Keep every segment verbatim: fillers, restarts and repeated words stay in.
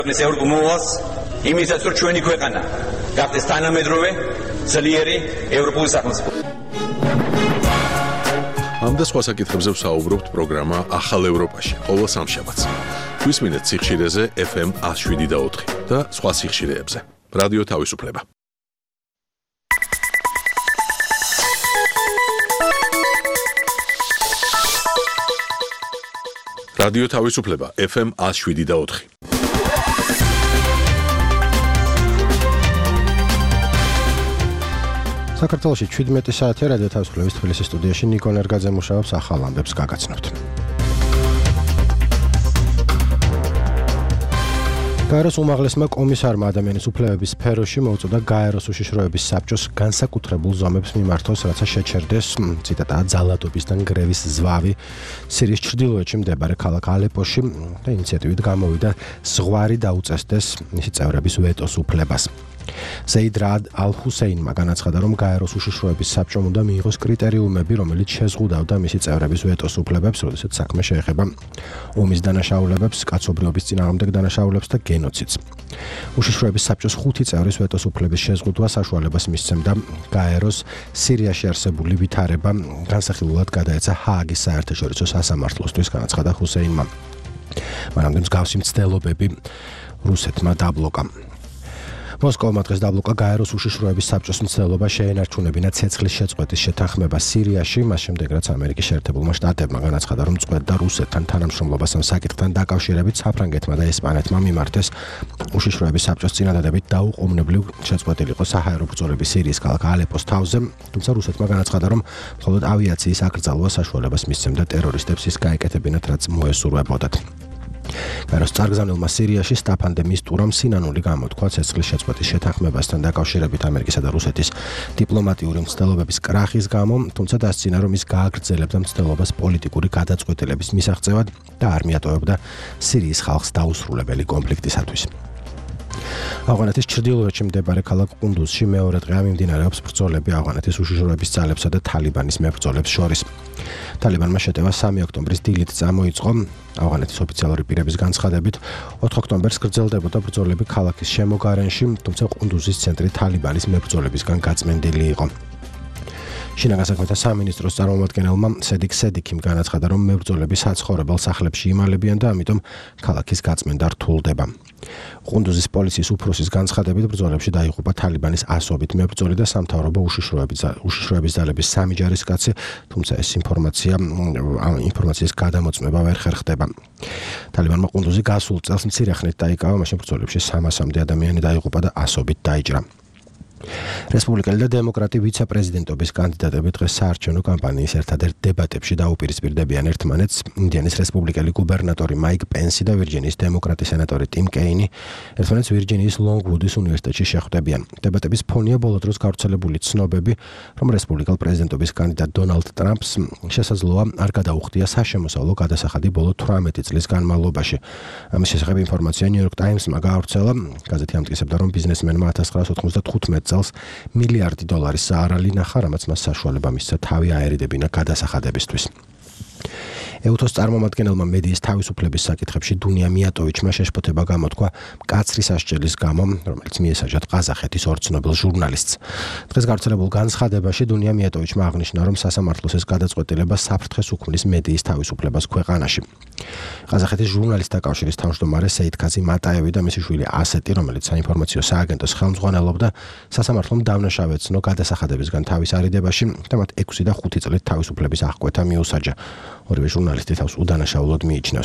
მესეურ გმოვას იმისაც რომ ჩვენი ქვეყანა გახდეს თანამედროვე ძლიერი ევროპული სახელმწიფო. ამ და სხვა საკითხებზე ვსაუბრობთ პროგრამა ახალ ევროპაში ყოველ სამშაბათს. გვისმინეთ სიხშირეზე ეფ ემ ათს შვიდი და ოთხი და სხვა სიხშირეებზე. რადიო თავისუფლება. რადიო თავისუფლება ეფ ემ ათს შვიდი და ოთხი. საქართველოში შვიდმეტი საათია რადიო თავისუფლების თბილისის სტუდიაში ნიკო ნერგაძე მუშაობს ახალ ამბებს გაგაცნობთ. გაეროს უმაღლესმა კომისარმა ადამიანის უფლებების სფეროში მოუწოდა გაეროს უშიშროების საბჭოს განსაკუთრებულ ზომებს მიმართოს, რათა შეჩერდეს, ციტატაა, ძალადობის და ნგრევის ზვავი სირიის ჩრდილოეთში მდებარე ქალაქ ალეპოში და ინიციატივით გამოვიდა ზღვარი დაუწესდეს მისი წევრების ვეტოს უფლებას. ზეიდ რად ალ-ჰუსეინმა განაცხადა, რომ გაეროს უშიშროების საბჭომ უნდა მიიღოს კრიტერიუმები, რომელიც შეზღუდავდა მისი წევრების ვეტოს უფლებებს, როდესაც საქმე შეეხება ომის დანაშაულებებს, კაცობრიობის წინააღმდეგ დანაშაულებს და გენოციდს. უშიშროების საბჭოს ხუთი წევრის ვეტოს უფლების შეზღუდვა საშუალებას მისცემდა გაეროს სირიაში არსებული ვითარება განსახილულად გადაეცა ჰააგის საერთაშორისო სასამართლოსთვის, განაცხადა ჰუსეინმა. მანამდე მსგავსი მცდელობები რუსეთმა დაბლოკა. მოსკოვმა დღეს დაბლოკა გაეროს უშიშროების საბჭოს მცდელობა შეენარჩუნებინა ცეცხლის შეწყვეტის შეთანხმება სირიაში, მას შემდეგ რაც ამერიკის შეერთებულმა შტატებმა განაცხადა, რომ წყვეტდა რუსეთთან თანამშრომლობას ამ საკითხთან დაკავშირებით საფრანგეთმა და ესპანეთმა მიმართეს უშიშროების საბჭოს წინადადებით დაუყოვნებლივ შეწყვეტილიყო საჰაერო ბრძოლები სირიის ქალაქ ალეპოს თავზე, თუმცა რუსეთმა განაცხადა, რომ მხოლოდ ავიაციის აკრძალვა საშუალებას მისცემდა ტერორისტებს ის გაეკეთებინათ, რაც მოესურვებოდათ. გაეროს წარგზავნილმა სირიაში სტაფან დე მისტურამ სინანული გამოთქვა ცეცხლის შეწყვეტის შეთანხმებასთან დაკავშირებით ამერიკისა და რუსეთის დიპლომატიური მცდელობების კრახის გამო, თუმცა დასცინა, რომ ის გააგრძელებდა მცდელობას პოლიტიკური გადაწყვეტილების მისაღწევად და არ მიატოვებდა სირიის ხალხს დაუსრულებელი კონფლიქტისათვის. ავღანეთის ჩრდილოეთში მდებარე ქალაქ ყუნდუზში მეორე დღეა მიმდინარეობს ბრძოლები ავღანეთის უშიშროების ძალებსა და თალიბანის მებრძოლებს შორის. თალიბანმა შეტევა სამი ოქტომბრის დილით წამოიწყო. ავღანეთის ოფიციალური პირების განცხადებით, ოთხ ოქტომბერს გრძელდებოდა ბრძოლები ქალაქის შემოგარენში, თუმცა ყუნდუზის ცენტრი თალიბანის მებრძოლებისგან გაწმენდილი იყო. შინაგან საქმეთა სამინისტროს წარმომადგენელმა სედიკ სედიქიმ განაცხადა, რომ მებრძოლები საცხოვრებელ სახლებში იმალებიან და ამიტომ ქალაქის გაწმენდა რთულდება. ყუნდუზის პოლიციის უფროსის განცხადებით, ბრძოლებში დაიღუპა თალიბანის ასობით მებრძოლი და სამთავრობო უშიშროების ძალების სამი ჯარისკაცი, თუმცა ეს ინფორმაცია ინფორმაციის გადამოწმება ვერ ხერხდება. თალიბანმა ყუნდუზი გასულ წელს მცირე ხნით დაიკავა, მაშინ ბრძოლებში სამასამდე ადამიანი დაიღუპა და ასობით დაიჭრა. რესპუბლიკელი და დემოკრატი ვიცე-პრეზიდენტობის კანდიდატები დღეს საარჩევნო კამპანიის ერთადერთ დებატებში დაუპირისპირდებიან ერთმანეთს. ინდიანის რესპუბლიკელი გუბერნატორი მაიკ პენსი და ვირჯინიის დემოკრატი სენატორი ტიმ კეინი ერთმანეთს ვირჯინიის ლონგვუდის უნივერსიტეტში შეხვდებიან. დებატების ფონია ბოლო დროს გავრცელებული ცნობები, რომ რესპუბლიკელ პრეზიდენტობის კანდიდატ დონალდ ტრამპს შესაძლოა არ გადაუხდია საშემოსავლო გადასახადი ბოლო თვრამეტი წლის განმავლობაში. ამის შესახებ ინფორმაცია ნიუ-იორკ ტაიმსმა გაავრცელა. გაზეთი ამტკიცებდა, რომ ბიზნესმენმა ათას ცხრაასი ოცდათხუთმეტ წელს მილიარდი დოლარის საარალი ნახა, რამაც მას საშუალება მისცა თავი აერიდებინა გადასახადებისთვის. ეუთოს წარმომადგენელმა მედიის თავისუფლების საკითხებში დუნია მიატოვიჩმა შეშფოთება გამოთქვა მკაცრი სასჯელის გამო, რომელიც მიესაჯა ყაზახეთის ორ ცნობილ ჟურნალისტს. დღეს გავრცელებულ განცხადებაში დუნია მიატოვიჩმა აღნიშნა, რომ სასამართლოს ეს გადაწყვეტილება საფრთხეს უქმნის მედიის თავისუფლებას ქვეყანაში. ყაზახეთის ჟურნალისტთა კავშირის თავმჯდომარე სეიდქაზი მატაევი და მისი შვილი ასეტი, რომელიც საინფორმაციო სააგენტოს ხელმძღვანელობდა, სასამართლომ დავნაშავე ეცნო გადასახადებისგან თავის არიდებაში და მათ ექვსი და ხუთი წლით თავისუფლების აღკვეთა მიუსაჯა. ორივე ჟურნალისტი თავს უდანაშაულოდ მიიჩნევს.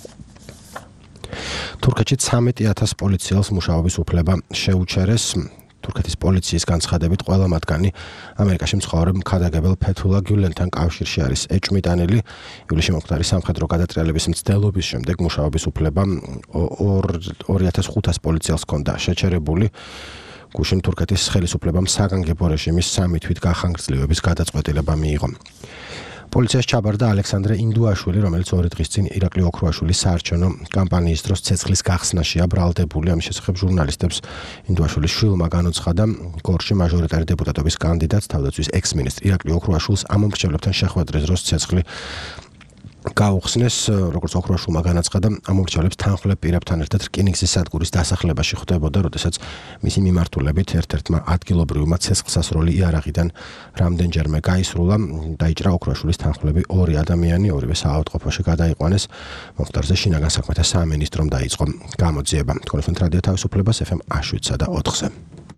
თურქეთში ცამეტი ათას პოლიციელს მუშაობის უფლება შეუჩერეს. თურქეთის პოლიციის განცხადებით, ყველა მათგანი ამერიკაში მცხოვრებ მქადაგებელ ფეთულა გიულენთან კავშირში არის ეჭვმიტანილი. ივლისში მომხდარი სამხედრო გადატრიალების მცდელობის შემდეგ მუშაობის უფლება ორი ათას ხუთას პოლიციელს ჰქონდა შეჩერებული. გუშინ თურქეთის ხელისუფლებამ საგანგებო რეჟიმის სამი თვით გახანგრძლივების გადაწყვეტილება მიიღო. პოლიციას ჩაბარდა ალექსანდრე ინდუაშვილი, რომელიც ორი დღის წინ ირაკლი ოქროაშვილის საარჩევნო კამპანიის დროს ცეცხლის გახსნაშია ბრალდებული. ამის შესახებ ჟურნალისტებს ინდუაშვილის შვილმა განუცხადა, გორში მაჟორიტარი დეპუტატობის კანდიდატს თავდაცვის ექს-მინისტრ ირაკლი ოქროაშვილს ამ მომრჩევლებთან შეხვედრის დროს ცეცხლი გაუხსნეს, როგორც ოქროაშვილმა განაცხადა, ამომრჩევლებს თანხმლებ პირებთან ერთად რკინიგზის სადგურის დასახლებაში ხვდებოდა, როდესაც მისი მიმართულებით ერთ-ერთმა ადგილობრივმა ცეცხლსასროლი იარაღიდან რამდენჯერმე გაისრულა, დაიჭრა ოქროაშვილის თანხმლები ორი ადამიანი, ორივე საავადმყოფოში გადაიყვანეს. მომხდარზე შინაგან საქმეთა სამინისტრომ დაიწყო გამოძიება. თქვენს რადიო თავისუფლებას ეფ ემ შვიდსა და ოთხზე.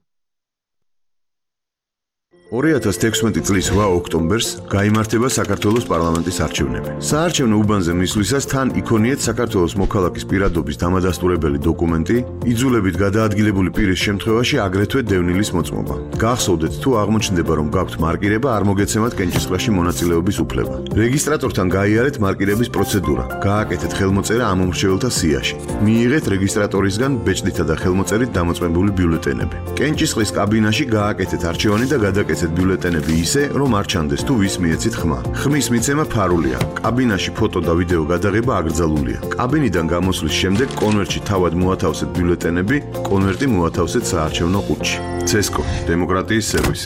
ორი ათას თექვსმეტი წლის რვა ოქტომბერს გაიმართება საქართველოს პარლამენტის არჩევნები. საარჩევნო უბანზე მისვლისას თან იქონიეთ საქართველოს მოქალაქის პირადობის დამადასტურებელი დოკუმენტი, იძულებით გადაადგილებული პირის შემთხვევაში აგრეთვე დევნილის მოწმობა. გახსოვდეთ, თუ აღმოჩნდება, რომ გაქვთ მარკირება, არ მოგეცემათ კენჭისყრაში მონაწილეობის უფლება. რეგისტრატორთან გაიარეთ მარკირების პროცედურა, გააკეთეთ ხელმოწერა ამომრჩეველთა სიაში. მიიღეთ რეგისტრატორისგან ბეჭდითა და ხელმოწერით დამოწმებული ბიულეტენები. კენჭისყრის კაბინაში გააკეთეთ არჩევანი და გადაკეთეთ ბიულეტენები ისე, რომ არ ჩანდეს თუ ვის მიეცით ხმა. ხმის მიცემა ფარულია. კაბინაში ფოტო და ვიდეო გადაღება აკრძალულია. კაბინიდან გამოსვლის შემდეგ კონვერტში თავად მოათავსეთ ბიულეტენები, კონვერტი მოათავსეთ საარჩევნო ყუთში. ცესკო, დემოკრატიის სერვისი.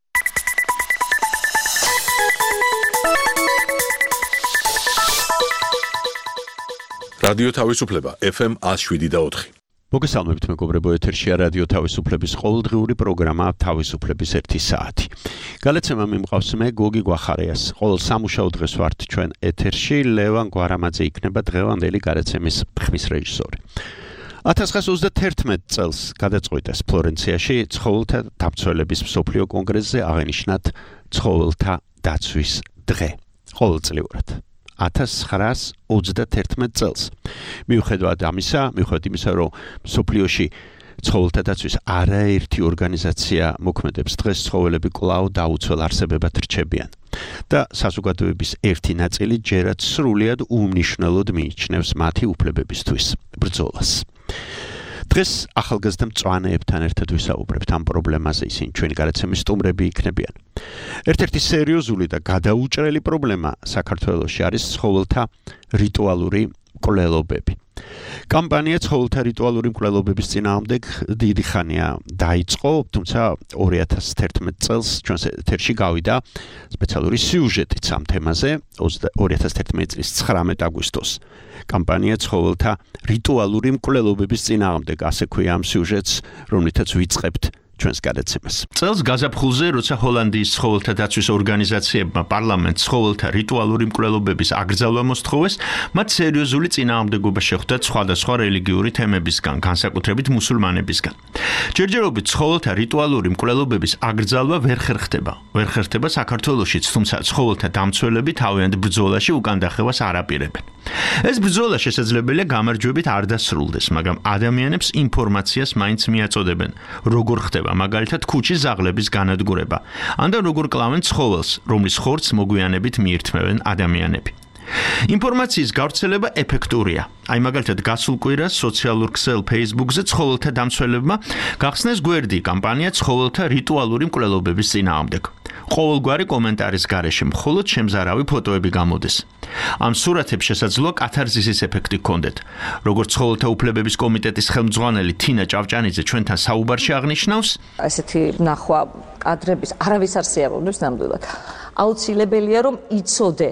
რადიო თავისუფლება ეფ ემ შვიდ და ოთხი. მოგესალმებით მეგობრებო, ეთერშია რადიო თავისუფლების ყოველდღიური პროგრამა თავისუფლების ერთი საათი. გალაცემა მიმყავს მე გოგი გვახარიას. ყოველ სამუშაო დღეს ვართ ჩვენ ეთერში, ლევან გვარამაძე იქნება დღევანდელი გალაცემის ხმის რეჟისორი. ათას ცხრაას ოცდაათერთმეტ წელს გადაწყვიტეს ფლორენციაში ცხოველთა დამცველების მსოფლიო კონგრესზე აღენიშნათ ცხოველთა დაცვის დღე. ყოველწლიურად. ათას ცხრაას ოცდაათერთმეტ წელს. მიუხედავად ამისა, მიუხედავად იმისა, რომ მსოფლიოში ცხოველთა დაცვის არაერთი ორგანიზაცია მოქმედებს, დღეს ცხოველები კვლავ დაუცველ არსებებად რჩებიან. და საზოგადოების ერთი ნაწილი ჯერაც სრულიად უმნიშვნელოდ მიიჩნევს მათი უფლებებისთვის ბრძოლას. დღეს ახალგაზრდა მწვანეებთან ერთად ვისაუბრებთ ამ პრობლემაზე, ისინი ჩვენი გადაცემის სტუმრები იქნებიან. ერთ-ერთი სერიოზული და გადაუჭრელი პრობლემა საქართველოში არის ცხოველთა რიტუალური მკვლელობები. კამპანია ცხოველთა რიტუალური მკვლელობების წინააღმდეგ დიდი ხანია დაიწყო, თუმცა ორი ათას თერთმეტ წელს ჩვენს ეთერში გავიდა სპეციალური სიუჟეტიც ამ თემაზე, ორი ათას თერთმეტი წლის ცხრამეტ აგვისტოს. კამპანია ცხოველთა რიტუალური მკვლელობების წინააღმდეგ, ასე ქვია ამ სიუჟეტს, რომლითაც ვიწყებთ ჩვენს გადაცემას. წელს გაზაფხულზე, როცა ჰოლანდიის ცხოველთა დაცვის ორგანიზაციებმა პარლამენტს ცხოველთა რიტუალური მკვლელობების აკრძალვა მოსთხოვეს, მათ სერიოზული წინააღმდეგობა შეხვდათ სხვადასხვა რელიგიური თემებისგან, განსაკუთრებით მუსულმანებისგან. ჯერჯერობით ცხოველთა რიტუალური მკვლელობების აკრძალვა ვერ ხერხდება. ვერ ხერხდება საქართველოშიც, თუმცა ცხოველთა დამცველები თავიანთ ბრძოლაში უკან დახევას არ აპირებენ. ეს ბრძოლა შესაძლებელია გამარჯვებით არ დასრულდეს, მაგრამ ადამიანებს ინფორმაციას მაინც მიაწოდებენ, როგორ ხდება მაგალითად ქუჩის ზაღლების განადგურება, ან და როგორ კლავენ ცხოველს, რომლის ხორცს მოგვიანებით მიირთმევენ ადამიანები. ინფორმაციის გავრცელება ეფექტურია. აი მაგალითად გასულ კვირას სოციალურ ქსელ Facebook-ზე ცხოველთა დამცველებმა გახსნეს გვერდი კამპანია ცხოველთა რიტუალური მკვლელობების წინააღმდეგ. ყოველგვარი კომენტარის გარეშე მხოლოდ შემზარავი ფოტოები გამოდეს. ამ სურათებს შესაძლოა კათარზისის ეფექტი ჰქონდეთ. როგორც ცხოველთა უფლებების კომიტეტის ხელმძღვანელი თინა ჭავჭანიძე ჩვენთან საუბარში აღნიშნავს, ასეთი ნახვა კადრების არავის არ შეაბობნებს ნამდვილად. აუცილებელია რომ იცოდე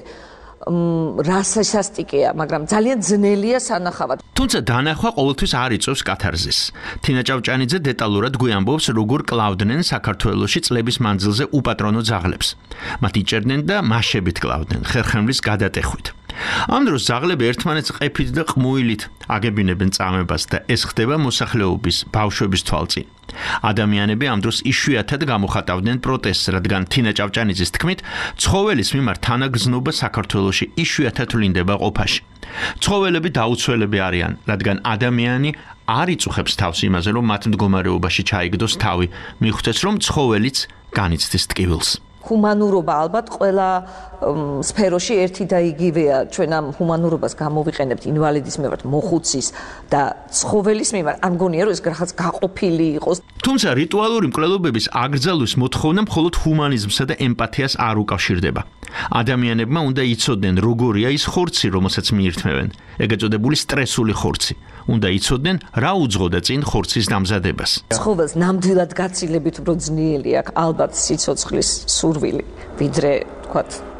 რა სასტიკია, მაგრამ ძალიან ძნელია სანახავად. თუმცა დანახვა ყოველთვის არ იწვევს კათარზისს. თინა ჭავჭანიძე დეტალურად გვიამბობს, როგორ კლავდნენ საქართველოში წლების მანძილზე უპატრონო ძაღლებს. მათ იჭერდნენ და მასშებით კლავდნენ, ხერხემლის გადატეხვით. ამ დროს ძაღლები ერთმანეთს ყეფით და ყმუილით აგებინებენ წამებას და ეს ხდება მოსახლეობის, ბავშვების თვალწინ. ადამიანები ამ დროს იშვიათად გამოხატავდნენ პროტესტს, რადგან თინა ჭავჭანიძის თქმით, ცხოველის მიმართ თანაგრძნობა საქართველოში იშვიათად ვლინდება ყოფაში. ცხოველები დაუცველები არიან, რადგან ადამიანი არ იწუხებს თავს იმაზე, რომ მათ მდგომარეობაში ჩაიგდოს თავი, მიხვდეს, რომ ცხოველიც განიცდის ტკივილს. ჰუმანურობა ალბათ ყველა სფეროში ერთი და იგივეა. ჩვენ ამ ჰუმანურობას გამოვიყენებთ ინვალიდის მიმართ, მოხუცის და ცხოველის მიმართ. არ მგონია რომ ეს რაღაც გაყოფილი იყოს. თუმცა რიტუალური მკვლელობების აკრძალვის მოთხოვნა მხოლოდ ჰუმანიზმსა და ემპათიას არ უკავშირდება. ადამიანებმა უნდა იცოდნენ, როგორია ის ხორცი, რომელსაც მიირთმევენ, ეგ ეწოდებული სტრესული ხორცი. უნდა იცოდნენ, რა უძღოდა წინ ხორცის დამზადებას. ცხოველს ნამდვილად გაცილებით უფრო ძნელი აქვს ალბათ სიცოცხლის სურვილი, ვიდრე თქვათ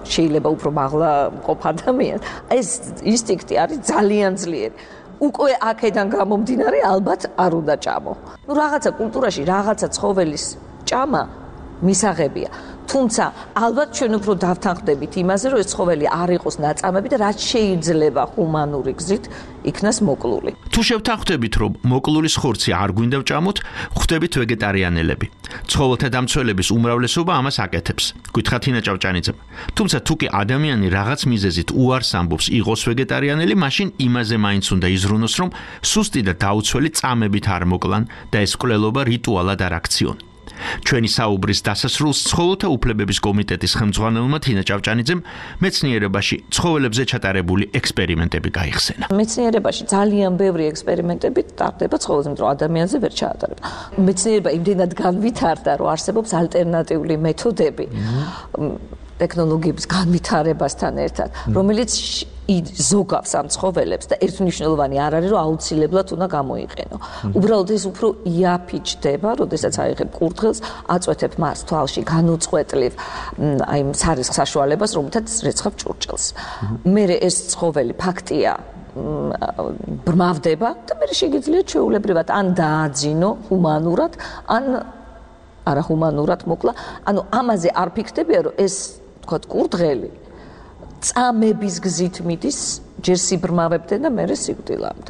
შეიძლება უფრო მაღლა მყოფ ადამიანს. ეს ინსტინქტი არის ძალიან ძლიერი. უკვე აქედან გამომდინარე ალბათ არ უნდა ჭამო. ნუ რაღაცა კულტურაში რაღაცა ცხოველის ჭამა მისაღებია. თუმცა ალბათ ჩვენ უფრო დავთანხმდებით იმაზე, რომ ეს ცხოველი არ იყოს ნაწამები და რაც შეიძლება ჰუმანური გზით იქნას მოკლული. თუ შევთანხმდებით, რომ მოკლულის ხორცი არ გვინდა ვჭამოთ, ხვდებით ვეგეტარიანელები. ცხოველთა დამცველების უმრავლესობა ამას აკეთებს. გითხრათ ინა ჭავჭანიძემ. თუმცა თუ კი ადამიანი რაღაც მიზეზით უარს ამბობს იყოს ვეგეტარიანელი, მაშინ იმაზე მაინც უნდა იზრუნოს, რომ სუსტი და დაუცველი წამებით არ მოკლან და ეს კვლელობა რიტუალად არ აქციონ. ჩვენი საუბრის დასასრულს ცხოველთა უფლებების კომიტეტის ხელმძღვანელმა თინა ჭავჭანიძემ მეცნიერებაში ცხოველებზე ჩატარებული ექსპერიმენტები გაიხსენა. მეცნიერებაში ძალიან ბევრი ექსპერიმენტები ტარდება ცხოველზე, იმიტომ რომ ადამიანზე ვერ ჩაატარება. მეცნიერება იმდენად განვითარდა, რომ არსებობს ალტერნატიული მეთოდები ტექნოლოგიების განვითარებასთან ერთად, რომელიც ზოგავს ამ ცხოველებს და ერთმნიშვნელოვანი არ არის, რომ აუცილებლად უნდა გამოიყენო. უბრალოდ ეს უფრო იაფიჩდება, როდესაც აიღებ კურდღელს, აწვეთებ მას თვალში, განუწყვეტლივ აი სარისხ საშუალებას, რომელთაც რეცხავ ჭურჭელს. მერე ეს ცხოველი ფაქტია ბრმავდება და მერე შეგიძლიათ ჩვეულებრივად ან დააძინო ჰუმანურად, ან არაჰუმანურად მოკლა. ანუ ამაზე არ ფიქრდებია, რომ ეს თქვა კურდღელი წამების გზით მიდის, ჯერ სიბრმავებდნენ და მერე სიკვდილამდე.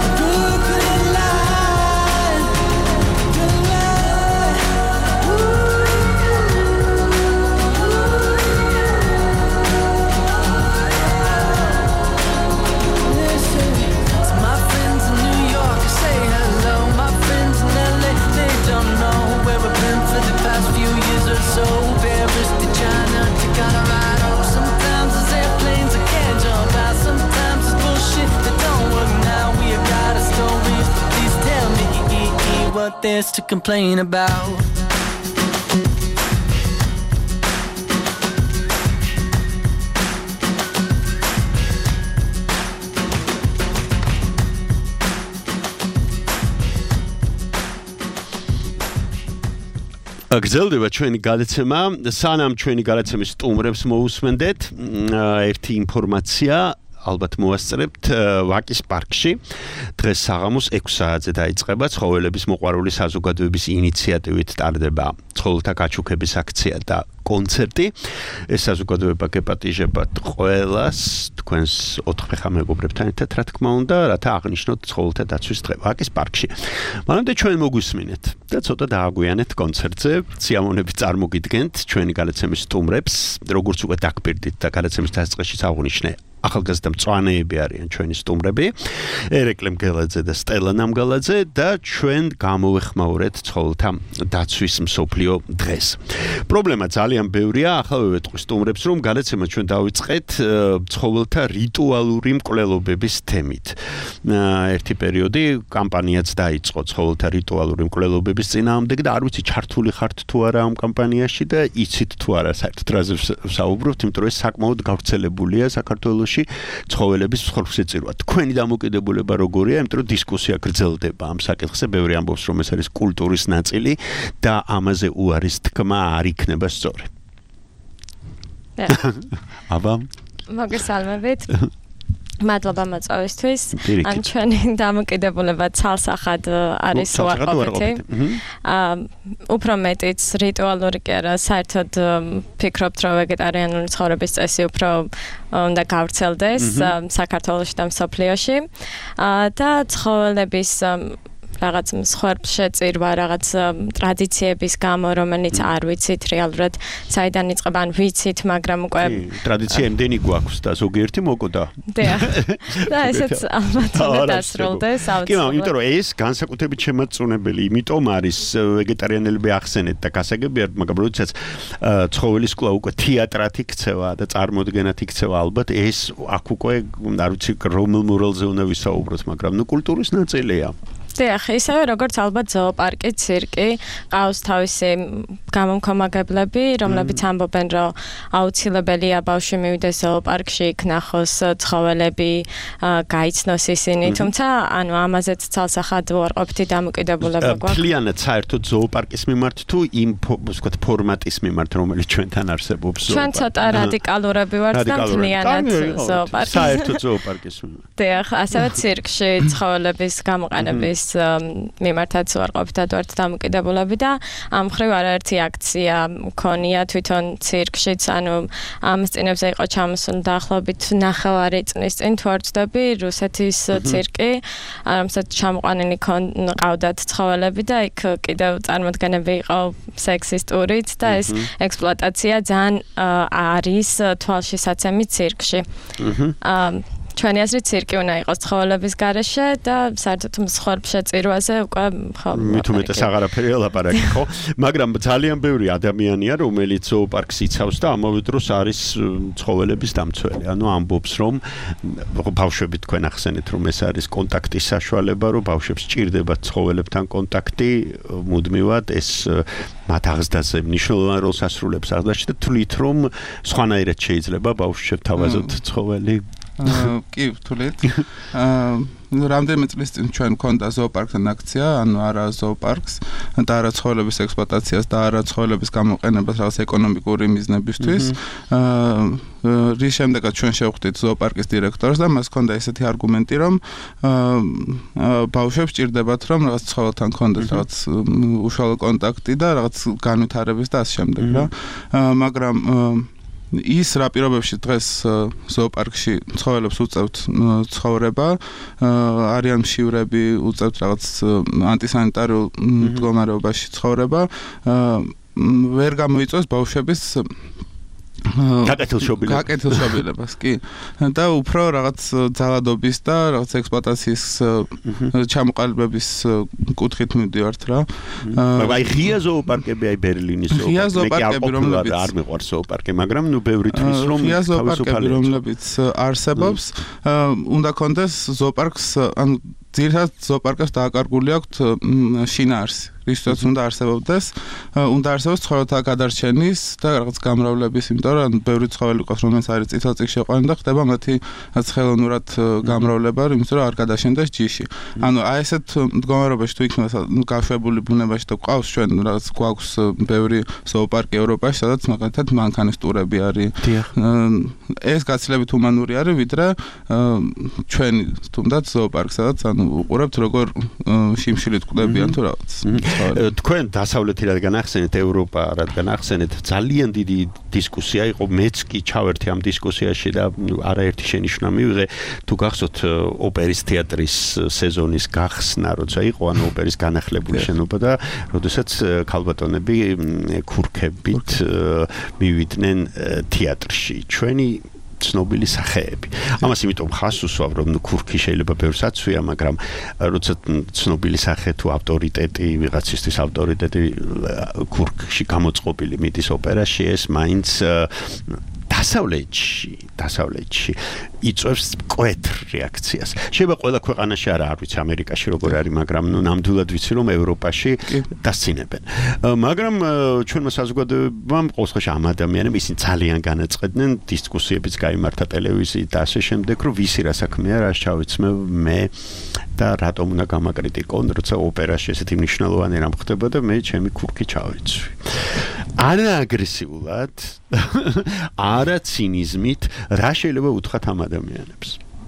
Ooh. this to complain about. გრძელდება ჩვენი გადაცემა. სანამ ჩვენი გადაცემის სტუმრებს მოусმენდეთ, ერთი ინფორმაცია ალბათ მოასწრებთ ვაკის პარკში. დღეს საღამოს ექვსი საათზე დაიწყება ცხოველების მოყვარული საზოგადოების ინიციატივით ტარდება ცხოველთა გაჩუქების აქცია და კონცერტი. ეს საზოგადოება გეპატიჟებათ ყველას, თქვენს ოთხფეხა მეგობრებთან ერთად, რა თქმა უნდა, რათა აღნიშნოთ ცხოველთა დაცვის დღე ვაკის პარკში. მანამდე ჩვენ მოგვისმინეთ და ცოტა დააგვიანეთ კონცერტზე. სიამოვნებით წარმოგიდგენთ ჩვენი გადაცემის სტუმრებს, როგორც უკვე დაგპირდით და გადაცემის დასაწყისში აღნიშნე. ახალგაზრდა მწვანეები არიან ჩვენი სტუმრები, ერეკლე მგელაძე და სტელა ნამგალაძე და ჩვენ გამოვეხმაურეთ ცხოველთა დაცვის მსოფლიო დღეს. პრობლემა ძალიან ბევრია, ახლა ვეტყვი სტუმრებს, რომ გადაცემა ჩვენ დავიწყეთ ცხოველთა რიტუალური მკვლელობების თემით. ერთი პერიოდი კამპანიაც დაიწყო ცხოველთა რიტუალური მკვლელობების წინააღმდეგ და არ ვიცი ჩართული ხართ თუ არა ამ კამპანიაში და იცით თუ არა საერთოდ რაზე ვსაუბრობთ, იმიტომ რომ ეს საკმაოდ გავრცელებულია საქართველოში ცხოველების მსხვერპლსეწირვა. თქვენი დამოკიდებულება როგორია, იმიტომ რომ დისკუსია გრძელდება ამ საკითხზე, ბევრი ამბობს რომ ეს არის კულტურის ნაწილი და ამაზე უარის თქმა არ იქნება სწორი. აბა მოგესალმებით. მადლობა მოწვევისთვის. ამ ჩვენი დამოკიდებულება ცალსახად არის უარყოფითი. აა უფრო მეტიც რიტუალური კი არა, საერთოდ ფიქრობთ, რომ ვეგეტარიანული ცხოვრების წესი უფრო უნდა გავრცელდეს საქართველოში და მსოფლიოში. აა და ცხოველების რაღაც მსხვერპლშეწირვა, რაღაც ტრადიციების გამო, რომელიც არ ვიცით რეალურად საიდან იწყება, ან ვიცით, მაგრამ უკვე ტრადიცია იმდენი გვაქვს და ზოგიერთი მოკოდა. დიახ. და ესეც ალბათ უნდა დასრულდეს აუცილებლად. კი, იმიტომ რომ ეს განსაკუთრებით შემაწუნებელი, იმიტომ არის ვეგეტარიანელები ახსენეთ და გასაგებია, მაგრამ როდესაც ცხოველის კვლავ უკვე თეატრად იქცევა და წარმოდგენად იქცევა, ალბათ ეს აქ უკვე არ ვიცი რომელ მორალზე უნდა ვისაუბროთ, მაგრამ ნუ კულტურის ნაწილია. დიახ, ისევე როგორც ალბათ ზოოპარკი, ცირკი, ყავს თავისი გამომქომაგებლები, რომლებიც ამბობენ, რომ აუცილებელია ბავშვი მივიდეს ზოოპარკში, იქ ნახოს ცხოველები, გაიცნოს ისინი, თუმცა ანუ ამაზეც ცალსახად უარყოფითი დამოკიდებულება გვაქვს. მთლიანად საერთოდ ზოოპარკის მიმართ თუ იმ ვთქვათ ფორმატის მიმართ, რომელიც ჩვენთან არსებობს ზოოპარკი. ჩვენ ცოტა რადიკალურები ვართ და მთლიანად ზოოპარკის. საერთოდ ზოოპარკის მიმართ. დიახ, ასევე ცირკში ცხოველების გამოყენების მიმართაც უარყოფითად ვართ დამოკიდებულები და ამ მხრივ არაერთი აქცია მქონია თვითონ ცირკშიც, ანუ ამის წინებზე იყო ჩამოსული დაახლოებით ნახევარი წლის წინ თუ არ ვცდები, რუსეთის ცირკი, რომელსაც ჩამოყვანილი ყავდათ ცხოველები და იქ კიდევ წარმოდგენები იყო სექსისტურიც და ეს ექსპლუატაცია ძალიან არის თვალშისაცემი ცირკში. ჩვენი აზრით ცირკი უნდა იყოს ცხოველების გარეშე და საერთოდ მსხვერპლშეწირვაზე უკვე ხო მით უმეტეს აღარაფერი ელაპარაკი ხო, მაგრამ ძალიან ბევრი ადამიანია, რომელიც ზოოპარკს იცავს და ამავე დროს არის ცხოველების დამცველი. ანუ ამბობს, რომ ბავშვები თქვენ ახსენეთ, რომ ეს არის კონტაქტის საშუალება, რომ ბავშვებს სჭირდება ცხოველებთან კონტაქტი მუდმივად, ეს მათ აღზრდაზე მნიშვნელოვან როლს ასრულებს აღზრდაში და თვლით, რომ სხვანაირად შეიძლება ბავშვს შევთავაზოთ ცხოველი. კი, ვთვლით. აა რამდენიმე წლის წინ ჩვენ მქონდა ზოოპარკთან აქცია, ანუ არა ზოოპარკს და არა ცხოველების ექსპლუატაციას და არა ცხოველების გამოყენებას რაღაც ეკონომიკური მიზნებისთვის. აა რის შემდეგაც ჩვენ შევხვდით ზოოპარკის დირექტორს და მას ჰქონდა ესეთი არგუმენტი, რომ აა ბავშვებს სჭირდებათ, რომ რაღაც ცხოველთან ჰქონდეს რაღაც უშუალო კონტაქტი და რაღაც განვითარების და ასე შემდეგ რა. მაგრამ ის რა პირობებში დღეს ზოოპარკში ცხოველებს უწევთ ცხოვრება, არიან მშივრები, უწევთ რაღაც ანტისანიტარიულ მდგომარეობაში ცხოვრება, ვერ გამოიწვევს ბავშვების გაკეთილშობილებას. გაკეთილშობილებას, კი. და უფრო რაღაც ძალადობის და რაღაც ექსპლუატაციის ჩამოყალიბების კუთხით მივდივართ რა. მაგრამ აი ღია ზოოპარკები, აი ბერლინის ზოოპარკი. ღია ზოოპარკები, რომლებიც არ მიყვარს ზოოპარკი, მაგრამ ნუ ბევრი თვის რომ ღია ზოოპარკები, რომლებიც არსებობს, უნდა კონდეს ზოოპარკს, ანუ ძირითადად ზოოპარკს დააკარგული აქვს შინაარსი. რისაც უნდა არსებობდეს, უნდა არსებობს ცხოველთა გადარჩენის და რაღაც გამრავლების, იმიტომ რომ ბევრი ცხოველი ყავს, რომელიც არის წითელწიგში შეყვანილი და ხდება მათი ხელოვნურად გამრავლება, იმიტომ რომ არ გადაშენდეს ჯიში. ანუ აი ესეთ მდგომარეობაში თუ იქნება გაშვებული ბუნებაში და ყავს ჩვენ რაღაც გვაქვს ბევრი ზოოპარკი ევროპაში, სადაც მაგალითად მანქანის ტურები არის. ეს გაცილებით ჰუმანური არის, ვიდრე ჩვენი თუნდაც ზოოპარკი, სადაც ანუ უყურებთ როგორ შიმშილით კვდებიან თუ რაღაც. თქვენ დასავლეთი რადგან ახსენეთ ევროპა, რადგან ახსენეთ ძალიან დიდი დისკუსია იყო, მეც კი ჩავერთი ამ დისკუსიაში და არაერთი შენიშვნა მივიღე, თუ გახსოვთ ოპერის თეატრის სეზონის გახსნა, როცა იყო ანუ ოპერის განახლებული შენობა და როდესაც ქალბატონები ქურქებით მივიდნენ თეატრში. ჩვენი ცნობილი სახეები. ამას იმიტომ ხას უსვავ, რომ ქურქი შეიძლება ბევრს აცვია, მაგრამ როცა ცნობილი სახე თუ ავტორიტეტი, ვიღაცისთვის ავტორიტეტი ქურქში გამოწყობილი მიდის ოპერაში, ეს მაინც დასავლეთში, დასავლეთში იწვევს მკვეთრ რეაქციას. შეიძლება ყველა ქვეყანაში არა, არ ვიცი ამერიკაში როგორ არის, მაგრამ ნუ ნამდვილად ვიცი რომ ევროპაში დასცინებენ. მაგრამ ჩვენმა საზოგადოებამ ყოველ შემთხვევაში ამ ადამიანებს ისინი ძალიან განაწყდნენ, დისკუსიებიც გაიმართა ტელევიზიით და ასე შემდეგ, რომ ვისი რა საქმეა, რა ჩავიცმევ მე და რატომ უნდა გამაკრიტიკონ, როცა ოპერაში ესეთი მნიშვნელოვანი რამ ხდება და მე ჩემი ქურქი ჩავიცვი. არა აგრესიულად, არა ცინიზმით, რა შეიძლება უთხრათ ამ ადამიანებს?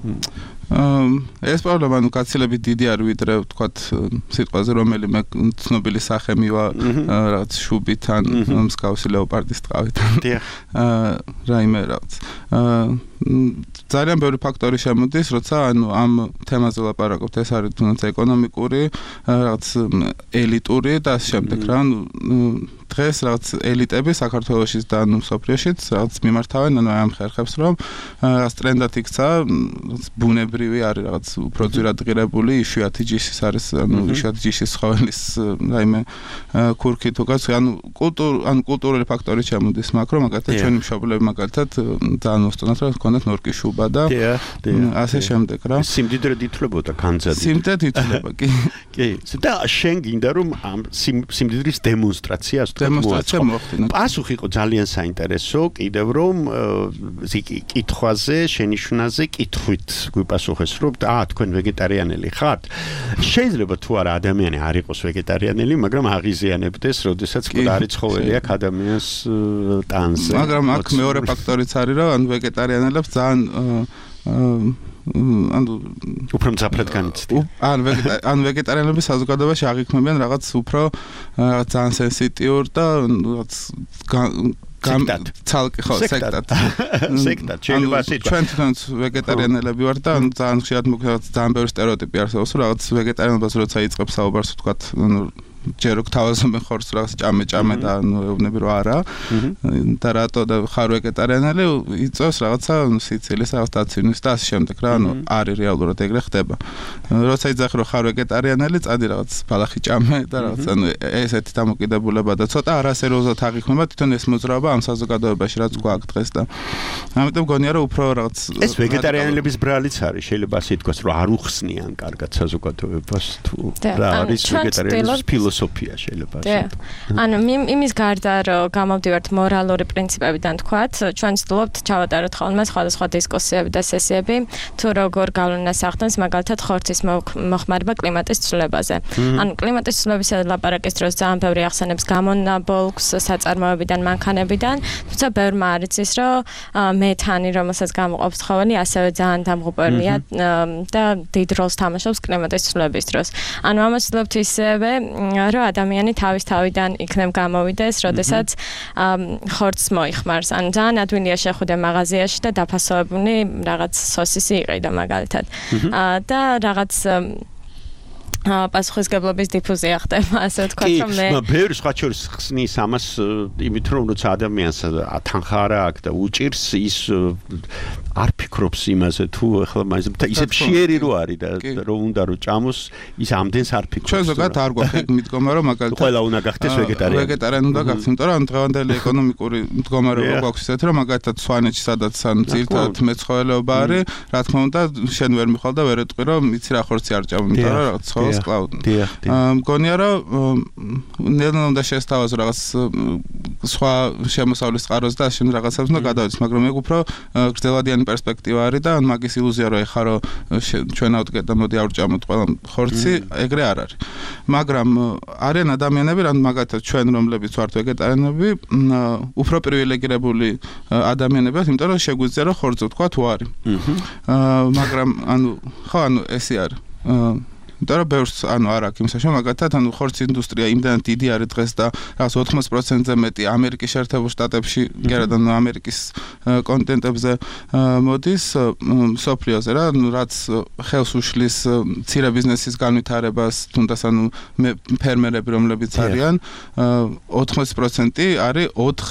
ეს პრობლემა ნუ გაცილებით დიდი არის, ვიდრე ვთქვათ სიტყვაზე რომელიმე ცნობილი სახე მივა რაღაც შუბით ან მსგავსი ლეოპარდის ტყავით. რაიმე რაღაც. ძალიან ბევრი ფაქტორი შემოდის, როცა ანუ ამ თემაზე ლაპარაკობთ, ეს არის თუნდაც ეკონომიკური, რაღაც ელიტური და ამ შემდეგ რა, ანუ დღეს რაღაც ელიტები საქართველოშიც და ანუ მსოფლიოშიც რაღაც მიმართავენ ანუ ამ ხერხებს, რომ რაღაც ტრენდად იქცა, ბუნებრივი არის რაღაც უფრო ძირად ღირებული, იშვიათი ჯიშის არის, ანუ იშვიათი ჯიშის ცხოველის რაიმე ქურქი თუ კაც, ანუ კულტურ ანუ კულტურული ფაქტორი შემოდის, მაგრამ მაგალითად ჩვენი მშობლები მაგალითად ძალიან მოსწონათ, რომ ჰქონდათ ნორკი შუბა და ასე შემდეგ რა. სიმდიდრე ითვლებოდა განძად. სიმდიდრე ითვლება, კი. კი. და შენ გინდა რომ ამ სიმდიდრის დემონსტრაციას დემონსტრაცია მოხდინა. პასუხი იყო ძალიან საინტერესო, კიდევ რომ კითხვაზე, შენიშვნაზე კითხვით გვიპასუხეს, რომ აა თქვენ ვეგეტარიანელი ხართ? შეიძლება თუ არა ადამიანი არ იყოს ვეგეტარიანელი, მაგრამ აღიზიანებდეს, როდესაც კიდე არის ცხოველი აქ ადამიანს ტანზე. მაგრამ აქ მეორე ფაქტორიც არის, რომ ან ვეგეტარიანელებს ძალიან ანუ უფრო მძაფრად განიცდიან. ან ან ვეგეტარიანების საზოგადოებაში აღიქმებიან რაღაც უფრო რაღაც ძალიან სენსიტიურ და რაღაც ცალკე ხო სექტად. სექტად შეიძლება ასე თქვა. ჩვენ თვითონაც ვეგეტარიანელები ვართ და ძალიან ხშირად მოგვიყვება ძალიან ბევრი სტერეოტიპი არსებობს, რომ რაღაც ვეგეტარიანობას როცა იწყებს საუბარს ვთქვათ, ანუ ჯერ უკვე თავაზობენ ხორცს რაღაც ჭამე ჭამე და ნუ ეუბნები რომ არა და რატო და ხარ ვეგეტარიანელი იწევს რაღაცა სიცილის რაღაც დაცინვის და ასე შემდეგ რა ანუ არის რეალურად ეგრე ხდება როცა იძახი რომ ხარ ვეგეტარიანელი წადი რაღაც ბალახი ჭამე და რაღაც ანუ ესეთი დამოკიდებულება და ცოტა არასერიოზულად აღიქმება თვითონ ეს მოძრაობა ამ საზოგადოებაში რაც გვაქვს დღეს და ამიტომ გონია რომ უფრო რაღაც ეს ვეგეტარიანელების ბრალიც არის შეიძლება ასე ითქვას რომ არ უხსნიან კარგად საზოგადოებას თუ რა არის ვეგეტარიანელების ფილოსოფია შეიძლება ასე. ანუ იმის გარდა რომ გამოვდივართ მორალური პრინციპებიდან თქვათ, ჩვენ ვცდილობთ ჩავატაროთ ხოლმე სხვადასხვა დისკუსიები და სესიები, თუ როგორ გავლენას ახდენს მაგალითად ხორცის მოხმარება კლიმატის ცვლილებაზე. ანუ კლიმატის ცვლილებისა ლაპარაკის დროს ძალიან ბევრი ახსენებს გამონაბოლქს საწარმოებიდან, მანქანებიდან, თუმცა ბევრმა არ იცის, რომ მეთანი, რომელსაც გამოყოფს ცხოველი, ასევე ძალიან დამღუპველია და დიდ როლს თამაშობს კლიმატის ცვლილების დროს. ანუ ამას ვცდილობთ ისევე რომ ადამიანი თავის თავიდან იქნებ გამოვიდეს, როდესაც ხორცს მოიხმარს. ანუ ძალიან ადვილია შეხვიდე მაღაზიაში და დაფასოებული რაღაც სოსისი იყიდა მაგალითად. და რაღაც პასუხისგებლობის დიფუზია ხდება, ასე ვთქვათ, რომ მე კი, ბევრი სხვა შორის ხსნის ამას იმით, რომ როცა ადამიანს თანხა არა აქვს და უჭირს ის არ ფიქრობს იმაზე თუ ახლა მაინც ისე შეერი რო არის და რო უნდა რო ჭამოს ის ამდენს არ ფიქრობს. ჩვენ ზოგადად არ გვაქვს მიდგომა რომ მაგალითად ყველა უნდა გახდეს ვეგეტარიანი. ვეგეტარიანი უნდა გახდეს, იმიტომ რომ დღევანდელი ეკონომიკური მდგომარეობა გვაქვს ისეთ რომ მაგალითად სვანეთში სადაც ან ძირთად მეცხოველეობა არის, რა თქმა უნდა შენ ვერ მიხვალ და ვერ ეტყვი რომ იცი რა ხორცი არ ჭამ, იმიტომ რომ რაღაც ცხოველს კლავ. მგონია რომ ნელ-ნელა უნდა შესთავაზო რაღაც სხვა შემოსავლის წყაროს და შენ რაღაცებს უნდა გადავიდეს, მაგრამ მე უფრო გრძელვადიანი პერსპექტივა არის და მაგის ილუზია რომ ეხა რომ ჩვენ ავდგეთ და მოდი ავჭამოთ ყველა ხორცი, ეგრე არ არის. მაგრამ არიან ადამიანები, რან მაგათაც ჩვენ რომლებიც ვართ ვეგეტარიანები, უფრო პრივილეგირებული ადამიანები, იმიტომ რომ შეგვიძლია რომ ხორცი ვთქვა თუ არის. მაგრამ ანუ ხო ანუ ესე არის. იმიტომ რომ ბევრს ანუ არ აქვს იმსაშო მაგათად ანუ ხორცის ინდუსტრია იმდანაც დიდი არის დღეს და რაღაც ოთხმოცდაათი პროცენტზე მეტი ამერიკის შეერთებულ შტატებში გერადან ამერიკის კონტინენტებზე მოდის სოფლიოზე რა ანუ რაც ხელს უშლის მცირე ბიზნესის განვითარებას თუნდაც ანუ ფერმერები რომლებიც არიან ოთხმოცდაათი პროცენტი არის ოთხ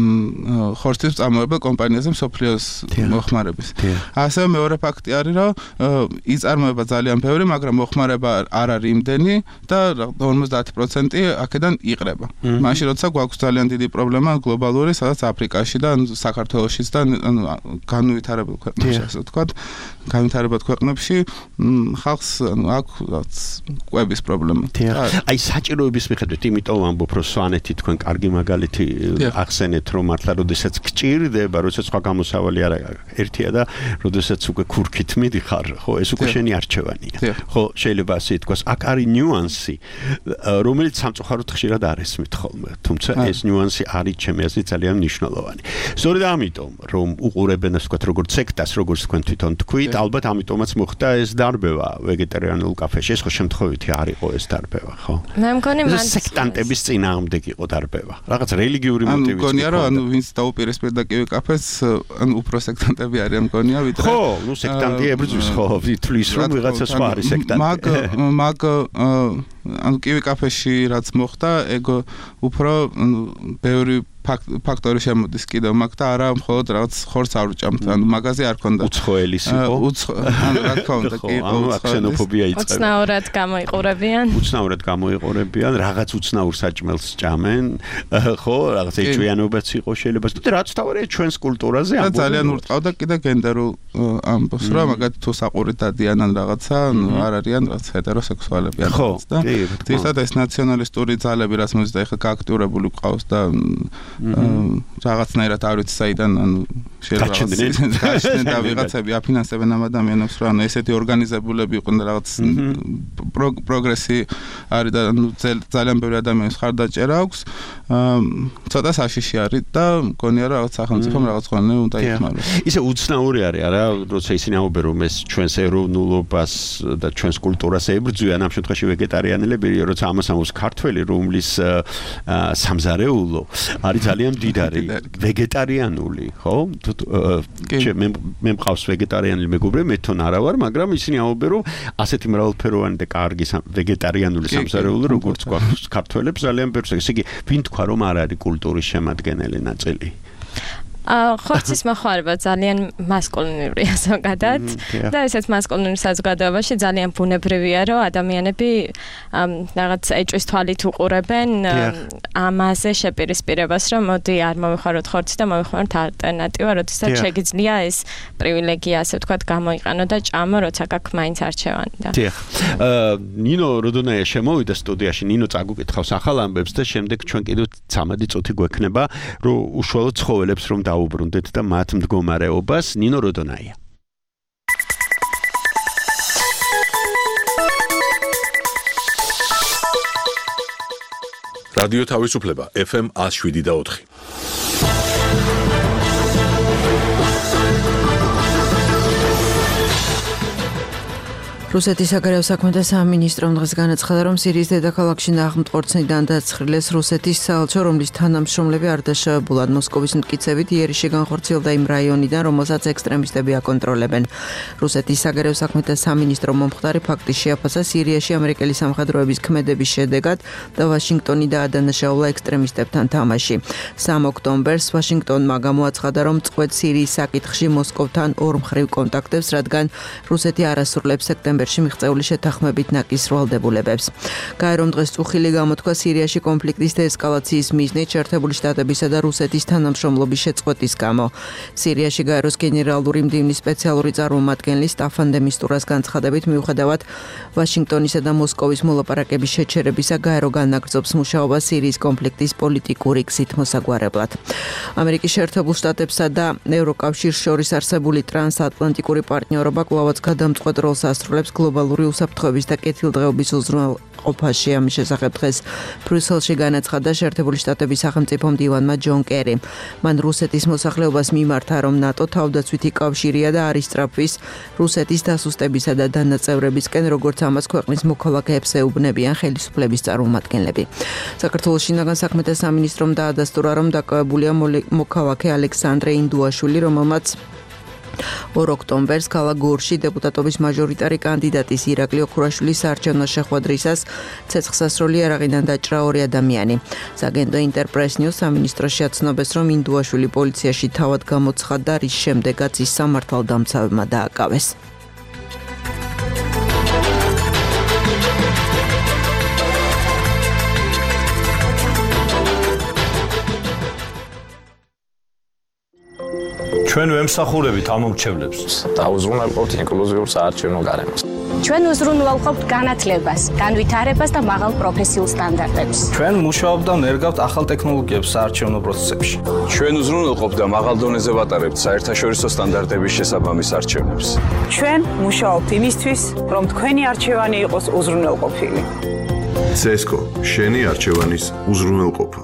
ხორცის წარმოებელ კომპანიაზე სოფლიოს მოხმარების ასევე მეორე ფაქტი არის რომ იწარმოება ძალიან ბევრი მაგრამ მოხმარება არ არის იმდენი და ორმოცდაათი პროცენტი აქედან იყრება. მაშინ როცა გვაქვს ძალიან დიდი პრობლემა გლობალური, სადაც აფრიკაში და საქართველოშიც და ანუ განვითარებულ ქვეყნებში, ასე ვთქვათ, განვითარებულ ქვეყნებში ხალხს ანუ აქვს კვების პრობლემა. აი საჭიროების მიხედვით, იმიტომ ვამბობ, რომ სვანეთი თქვენ კარგი მაგალითი ახსენეთ, რომ მართლა როდესაც გჭირდება, როდესაც სხვა გამოსავალი არა ერთია და როდესაც უკვე ქურქით მიდიხარ, ხო, ეს უკვე შენი არჩევანია. ხო, შეიძლება ასე ითქვას, აქ არის ნიუანსი, რომელიც სამწუხაროდ ხშირად არ ესმით ხოლმე, თუმცა ეს ნიუანსი არის ჩემი აზრით ძალიან მნიშვნელოვანი. სწორედ ამიტომ, რომ უყურებენ ასე ვთქვათ, როგორც სექტას, როგორც თქვენ თვითონ თქვით, ალბათ ამიტომაც მოხდა ეს დარბევა ვეგეტარიანულ კაფეში, ეს ხო შემთხვევითი არ იყო ეს დარბევა, ხო? მე მგონი მან სექტანტების წინააღმდეგ იყო დარბევა. რაღაც რელიგიური მოტივით. ანუ მგონია რომ ანუ ვინც დაუპირისპირდა კივი კაფეს, ანუ უფრო სექტანტები არიან მგონია, ვიდრე ხო, ნუ სექტანტი ებრძვის ხო, თulis რომ ვიღაცა სხვა არის სექტანტი. მაგ მაგ ანუ კივი კაფეში რაც მოხდა, ეგ უფრო ბევრი ფაქტორი შემოდის კიდევ მაგ და არა მხოლოდ რაღაც ხორცს არ უჭამთ, ანუ მაგაზე არ ქონდა. უცხოელის იყო. უცხო, ანუ რა თქმა უნდა, კი იყო ქსენოფობია იწყება. უცნაურად გამოიყურებიან. უცნაურად გამოიყურებიან, რაღაც უცნაურ საჭმელს ჭამენ, ხო, რაღაც ეჭვიანობაც იყო შეიძლება. და რაც თავარია ჩვენს კულტურაზე ამბობენ. და ძალიან ურტყავდა კიდე გენდერულ ამბოს, რა მაგათ თუ საყურით დადიან ან რაღაცა, არ არიან რაღაც ჰეტეროსექსუალები ან რაღაც და თითქოს ეს ნაციონალისტური ძალები რაც მოდის და ეხლა გააქტიურებული ყავს და რაღაცნაირად არ ვიცი საიდან ანუ შეერაგაცენ და ვიღაცები აფინანსებენ ამ ადამიანებს რა ანუ ესეთი ორგანიზებულები იყვნენ და რაღაც პროგრესი არის და ანუ ძალიან ბევრი ადამიანის ხარდაჭერა აქვს ცოტა საშიში არის და მგონია რომ რაღაც სახელმწიფომ რაღაც ყვანე უნდა იხმაროს ისე უცნაური არის არა როცა ისინი ამბობენ რომ ეს ჩვენს ეროვნულობას და ჩვენს კულტურას ებრძვიან ამ შემთხვევაში ვეგეტარიანელები როცა ამას ამბობს ქართველი რომლის სამზარეულო არის ძალიან დიდარი ვეგეტარიანული, ხო? მე მე მყავს ვეგეტარიანული მეგობრები, მე თვითონ არა ვარ, მაგრამ ისინი ამბობენ, რომ ასეთი მრავალფეროვანი და კარგი ვეგეტარიანული სამზარეულო, როგორც გვაქვს ქართველებს, ძალიან ბევრს. ესე იგი, ვინ თქვა, რომ არ არის კულტურის შემადგენელი ნაწილი? ხორცის მოხმარება ძალიან მასკულინურია ზოგადად და ესეც მასკულინურ საზოგადოებაში ძალიან ბუნებრივია რომ ადამიანები რაღაც ეჭვის თვალით უყურებენ ამაზე შეპირისპირებას რომ მოდი არ მოვიხაროთ ხორცი და მოვიხაროთ ალტერნატივა როდესაც შეგიძლია ეს პრივილეგია ასე ვთქვათ გამოიყენო და ჭამო როცა გაქვს მაინც არჩევანი და დიახ ნინო როდონაია შემოვიდა სტუდიაში ნინო წაგუკითხავს ახალ ამბებს და შემდეგ ჩვენ კიდევ ცამეტი წუთი გვექნება რომ უშუალოდ ცხოველებს რომ დაუბრუნდეთ და მათ მდგომარეობას ნინო როდონაია რადიო თავისუფლება ეფ ემ one oh seven და four რუსეთის საგარეო საქმეთა სამინისტრომ დღეს განაცხადა, რომ სირიის დედაქალაქში ნაღმტყორცნიდან დაცხრილეს რუსეთის საელჩო, რომლის თანამშრომლები არ დაშავებულად. მოსკოვის მტკიცებით იერიში განხორციელდა იმ რაიონიდან, რომელსაც ექსტრემისტები აკონტროლებენ. რუსეთის საგარეო საქმეთა სამინისტრომ მომხდარი ფაქტი შეაფასა სირიაში ამერიკელი სამხედროების ქმედების შედეგად და ვაშინგტონი დაადანაშაულა ექსტრემისტებთან თამაში. სამ ოქტომბერს ვაშინგტონმა გამოაცხადა, რომ წყვეტ სირიის საკითხში მოსკოვთან ორმხრივ კონტაქტებს, რადგან რუსეთი არ ასრულებს სექტემბერში მიღწეული შეთანხმებით ნაკისრვალ დებულებებს. გაერომ დღეს წუხილი გამოთქვა სირიაში კონფლიქტის დეესკალაციის მიზნით შეერთებული შტატებისა და რუსეთის თანამშრომლობის შეწყვეტის გამო. სირიაში გაეროს გენერალური მდივნის სპეციალური წარმომადგენელი სტაფან დე მისტურას განცხადებით, მიუხედავად ვაშინგტონისა და მოსკოვის მოლაპარაკების შეჩერებისა, გაერო განაგრძობს მუშაობას სირიის კონფლიქტის პოლიტიკური გზით მოსაგვარებლად. ამერიკის შეერთებულ შტატებსა და ევროკავშირს შორის არსებული ტრანსატლანტიკური პარტნიორობა კვლავაც გადამწყვეტ როლს ასრულებს გლობალური უსაფრთხოების და კეთილდღეობის უზრუნველყოფაში. ამის შესახებ დღეს ბრიუსელში განაცხადა შეერთებული შტატების სახელმწიფო მდივანმა ჯონ კერი. მან რუსეთის მოსახლეობას მიმართა, რომ ნატო თავდაცვითი კავშირია და არ ისწრაფვის რუსეთის დასუსტებისა და დანაწევრებისკენ, როგორც ამას ქვეყნის მოქალაქეებს ეუბნებიან ხელისუფლების წარმომადგენლები. საქართველოს შინაგან საქმეთა სამინისტრომ დაადასტურა, რომ დაკავებულია მოქალაქე ალექსანდრე ინდუაშვილი, რომელმაც ორ ოქტომბერს ქალაქ გორში დეპუტატობის მაჟორიტარი კანდიდატის ირაკლი ოქროაშვილის საარჩევნო შეხვედრისას ცეცხლსასროლი იარაღიდან დაჭრა ორი ადამიანი. საგენდო ინტერპრეს ნიუს სამინისტროში აცნობეს, რომ ინდუაშვილი პოლიციაში თავად გამოცხადდა, რის შემდეგაც ის სამართალდამცავებმა დააკავეს. ჩვენ ვემსახურებით ამ მომრჩევლებს და უზრუნველყოფთ ინკლუზიურ საარჩევნო გარემოს. ჩვენ უზრუნველყოფთ განათლებას, განვითარებას და მაღალ პროფესიულ სტანდარტებს. ჩვენ მუშაობთ და ნერგავთ ახალ ტექნოლოგიებს საარჩევნო პროცესებში. ჩვენ უზრუნველყოფთ და მაღალ დონეზე ვატარებთ საერთაშორისო სტანდარტების შესაბამის არჩევნებს. ჩვენ მუშაობთ იმისთვის, რომ თქვენი არჩევანი იყოს უზრუნველყოფილი. ცესკო, შენი არჩევანის უზრუნველყოფა.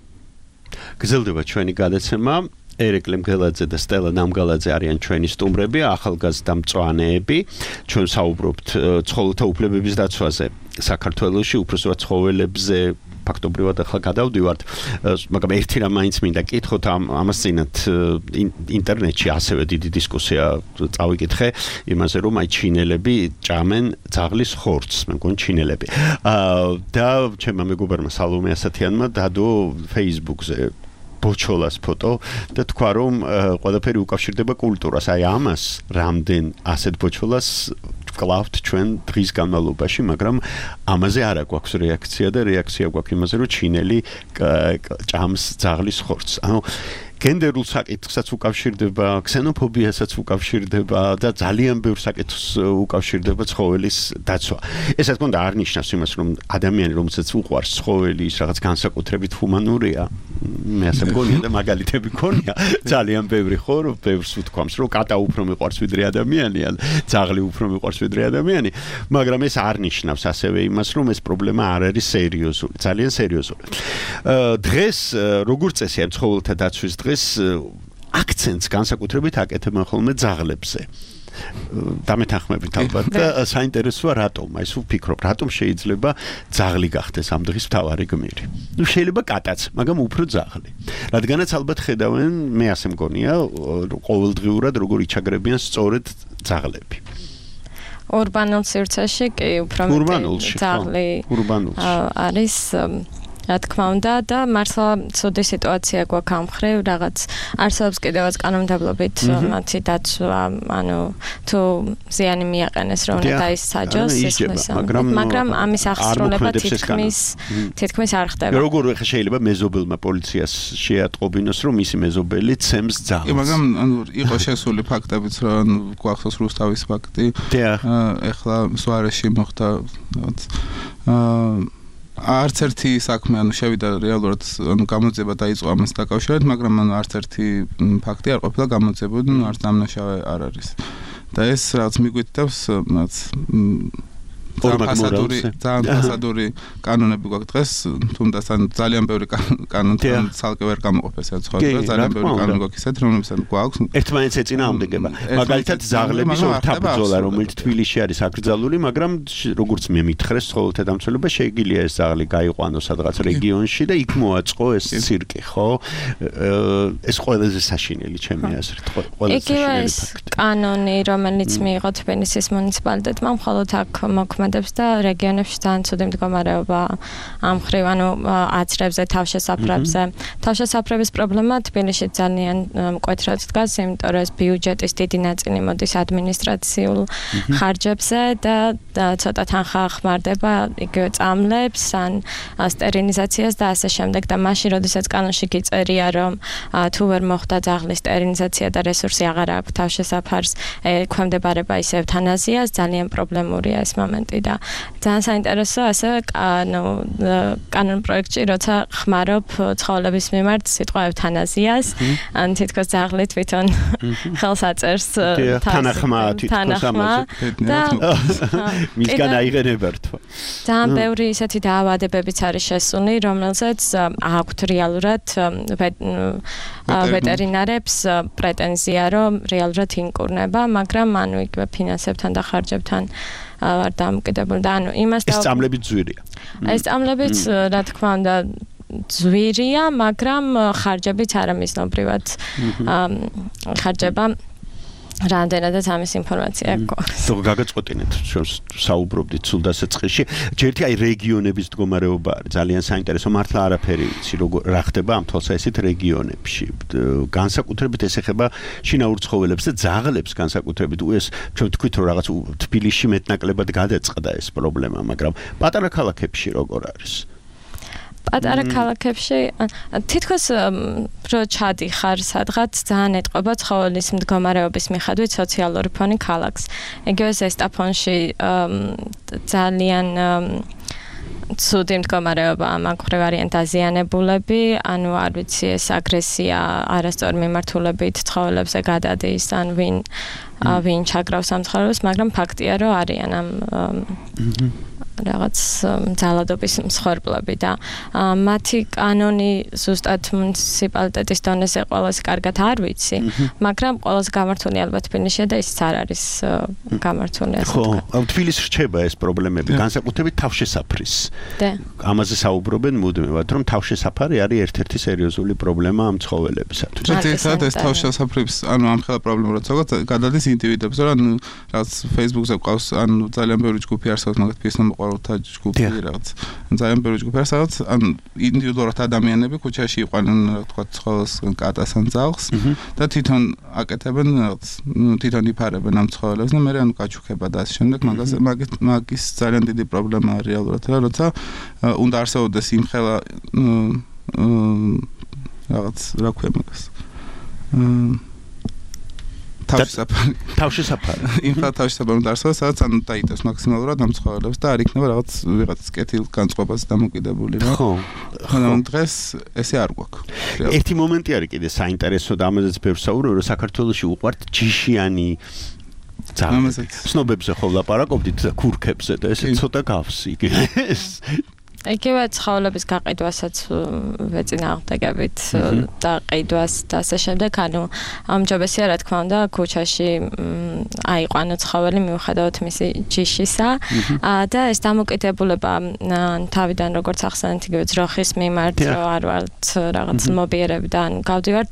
გრძელდება ჩვენი გადაცემა. ერეკლე მგელაძე და სტელა ნამგალაძე არიან ჩვენი სტუმრები, ახალგაზრდა მწვანეები. ჩვენ საუბრობთ ცხოველთა უფლებების დაცვაზე საქართველოში, უпроსტად ცხოველებზე. ფაქტობრივად ახლა გადავდივართ, მაგრამ ერთი რამ მაინც მინდა კითხოთ, ამას წინათ ინტერნეტში ასევე დიდი დისკუსია წავიკითხე იმაზე, რომ აი ჩინელები ჭამენ ძაღლის ხორცს, მე მგონი ჩინელები. და ჩემმა მეგობარმა სალომე ასათიანმა დადო Facebook-ზე ბოჩოლას ფოტო და თქვა, რომ ყველაფერი უკავშირდება კულტურას. აი ამას რამდენ ასეთ ბოჩოლას ვკლავთ ჩვენ დღის განმავლობაში, მაგრამ ამაზე არ აქვს რეაქცია და რეაქცია გვაქვს იმაზე, რომ ჩინელი ჭამს ძაღლის ხორცს. ანუ გენდერულ საკითხსაც უკავშირდება, ქსენოფობიასაც უკავშირდება და ძალიან ბევრ საკითხს უკავშირდება ცხოველის დაცვა. ეს რა თქმა უნდა არ ნიშნავს იმას, რომ ადამიანი, რომელსაც უყვარს ცხოველი, ის რაღაც განსაკუთრებით ჰუმანურია. მე ასე მგონია და მაგალითები მქონია ძალიან ბევრი ხო, რომ ბევრს უთქვამს, რომ კატა უფრო მიყვარს ვიდრე ადამიანი, ან ძაღლი უფრო მიყვარს ვიდრე ადამიანი, მაგრამ ეს არ ნიშნავს ასევე იმას, რომ ეს პრობლემა არ არის სერიოზული, ძალიან სერიოზული. დღეს როგორც წესია ცხოველთა დაცვის დღეს აქცენტს განსაკუთრებით აკეთებენ ხოლმე ძაღლებზე. დამეთანხმებით ალბათ და საინტერესოა რატომ, აი სულ ვფიქრობ, რატომ შეიძლება ძაღლი გახდეს ამ დღის მთავარი გმირი. ნუ შეიძლება კატაც, მაგრამ უფრო ძაღლი. რადგანაც ალბათ ხედავენ, მე ასე მგონია, ყოველდღიურად როგორ იჩაგრებიან სწორედ ძაღლები. ურბანულ სივრცეში კი უფრო მეტი ძაღლი არის. რა თქმა უნდა და მართლა ცუდი სიტუაცია გვაქვს ამ მხრივ, რაღაც არსებობს კიდევაც კანონმდებლობით მათი დაცვა, ანუ თუ ზიანი მიაყენეს რომ დაისაჯოს ის მაგრამ ამის აღსრულება თითქმის თითქმის არ ხდება. როგორ ხა შეიძლება მეზობელმა პოლიციას შეატყობინოს რომ მისი მეზობელი ცემს ძაღლს. კი, მაგრამ ანუ იყო შესული ფაქტებიც რომ გვახსოვს რუსთავის ფაქტი. ეხლა სვარეში მოხდა აა არც ერთი საქმე ანუ შევიდა რეალურად ანუ გამოძიება დაიწყო ამას დაკავშირებით, მაგრამ ანუ არც ერთი ფაქტი არ ყოფილა გამოძიებული, ანუ არც დამნაშავე არ არის. და ეს რაც მიგვიტევს, რაც ფასადური ძალიან ფასადური კანონები გვაქვს დღეს, თუმცა ძალიან ბევრი კანონთან ცალკე ვერ გამოყოფეს ეს ცხოვრება, ძალიან ბევრი კანონი გვაქვს ისეთ, რომლებსაც გვაქვს. ერთმანეთს ეწინააღმდეგება. მაგალითად ზაღლების ორთაბრძოლა, რომელიც თბილისში არის აკრძალული, მაგრამ როგორც მე მითხრეს, ცხოველთა დამცველობა შეგვიძლია ეს ზაღლი გაიყვანო სადღაც რეგიონში და იქ მოაწყო ეს ცირკი, ხო? ეს ყველაზე საშინელი ჩემი აზრით, ყველაზე საშინელი ფაქტი. კანონი, რომელიც მიიღო თბილისის მუნიციპალიტეტმა, მხოლოდ აქ მოქმედებს და რეგიონებში ძალიან ცუდი მდგომარეობა ამ მხრივ, ანუ აცრებზე, თავშესაფრებზე. თავშესაფრების პრობლემა თბილისში ძალიან მკვეთრად დგას, იმიტომ რომ ეს ბიუჯეტის დიდი ნაწილი მოდის ადმინისტრაციულ ხარჯებზე და ცოტა თანხა ხმარდება იგივე წამლებს, ან სტერილიზაციას და ასე შემდეგ და მაშინ, როდესაც კანონში გიწერია, რომ თუ ვერ მოხდა ძაღლის სტერილიზაცია და რესურსი აღარ აქვს თავშესაფარს, ექვემდებარება ისევ თანაზიას, ძალიან პრობლემურია ეს მომენტი და ძალიან საინტერესოა ასე ანუ კანონ პროექტში, როცა ხმარობ ცხოველების მიმართ სიტყვა ევთანაზიას, ან თითქოს ძაღლი თვითონ ხელს აწერს თანახმა თითქოს ამაზე და მისგან აიღენება რთვა. ძალიან ბევრი ისეთი დაავადებებიც არის შესული, რომელზეც აქვთ რეალურად ვეტერინარებს პრეტენზია, რომ რეალურად ინკურნება, მაგრამ ანუ იგივე ფინანსებთან და ხარჯებთან არ დამოკიდებული და ანუ იმას ეს წამლები ძვირია. ეს წამლებიც რა თქმა უნდა ძვირია, მაგრამ ხარჯებიც არამიზნობრივად ხარჯება რამდენადაც ამის ინფორმაცია გვაქვს. თუ გაგაწყვეტინეთ, საუბრობდით სულ დასაწყისში, ჯერთი აი რეგიონების მდგომარეობა არის ძალიან საინტერესო, მართლა არაფერი იცი როგორ რა ხდება ამ თვალსაჩინო რეგიონებში. განსაკუთრებით ეს ეხება შინაურ ცხოველებს და ძაღლებს განსაკუთრებით. ეს ჩვენ ვთქვით რომ რაღაც თბილისში მეტნაკლებად გადაწყდა ეს პრობლემა, მაგრამ პატარა ქალაქებში როგორ არის? პატარა ქალაქებში თითქოს რო ჩადიხარ სადღაც ძალიან ეტყობა ცხოველის მდგომარეობის მიხედვით სოციალური ფონი ქალაქს. იგივე ზესტაფონში ძალიან ცუდი მდგომარეობა მაგ მხრივ არიან დაზიანებულები, ანუ არ ვიცი ეს აგრესია არასწორი მიმართულებით ცხოველებზე გადადის, ან ვინ ვინ ჩაგრავს ამ ცხოველებს, მაგრამ ფაქტია რომ არიან ამ რაღაც ძალადობის მსხვერპლები და მათი კანონი ზუსტად მუნიციპალიტეტის დონეზე ყველაზე კარგად არ ვიცი, მაგრამ ყველაზე გამართული ალბათ თბილისშია და ისიც არ არის გამართული ასე ვთქვა. ხო, თბილისში რჩება ეს პრობლემები, განსაკუთრებით თავშესაფრის. ამაზე საუბრობენ მუდმივად, რომ თავშესაფარი არის ერთ-ერთი სერიოზული პრობლემა ამ ცხოველებისათვის. ერთად ეს თავშესაფრის, ანუ ამ ხელა პრობლემა როცა გადადის ინდივიდებს, რომ რაღაც Facebook-ზე ყავს, ანუ ძალიან ბევრი ჯგუფი არსებობს, მაგათ ფისნა მოყარულთა ჯგუფი რაღაც. ძალიან ბევრი ჯგუფი არსებობს, ანუ ინდივიდუალურად ადამიანები ქუჩაში იყვანენ, რა თქვა, ცხოველს, კატას ან ძაღლს და თვითონ აკეთებენ რაღაც, თვითონ იფარებენ ამ ცხოველებს და მე ანუ გაჩუქება და ასე შემდეგ, მაგაზე მაგის ძალიან დიდი პრობლემაა რეალურად, როცა უნდა არსებობდეს იმ ხელა რაღაც რა ქვია მაგას. თავშესაფარი. თავშესაფარი. იმხა თავშესაფარი უნდა არსებობს, სადაც ანუ დაიტევს მაქსიმალურად ამ ცხოველებს და არ იქნება რაღაც ვიღაც კეთილ განწყობას დამოკიდებული რა. ხო. მაგრამ დღეს ესე არ გვაქვს. ერთი მომენტი არის კიდე საინტერესო და ამაზეც ბევრს საუბრობ, რომ საქართველოში უყვართ ჯიშიანი ძაღლები. სნობებზე ხო ლაპარაკობდით და ქურქებზე და ესე ცოტა გავს იგი. იგივე ცხოველების გაყიდვასაც ვეწინააღმდეგებით და ყიდვას და ასე შემდეგ, ანუ ამჯობესია რა თქმა უნდა ქუჩაში აიყვანო ცხოველი მიუხედავად მისი ჯიშისა და ეს დამოკიდებულება თავიდან როგორც ახსენეთ იგივე ძროხის მიმართ რომ არ ვართ რაღაც მობიერები და ან გავდივართ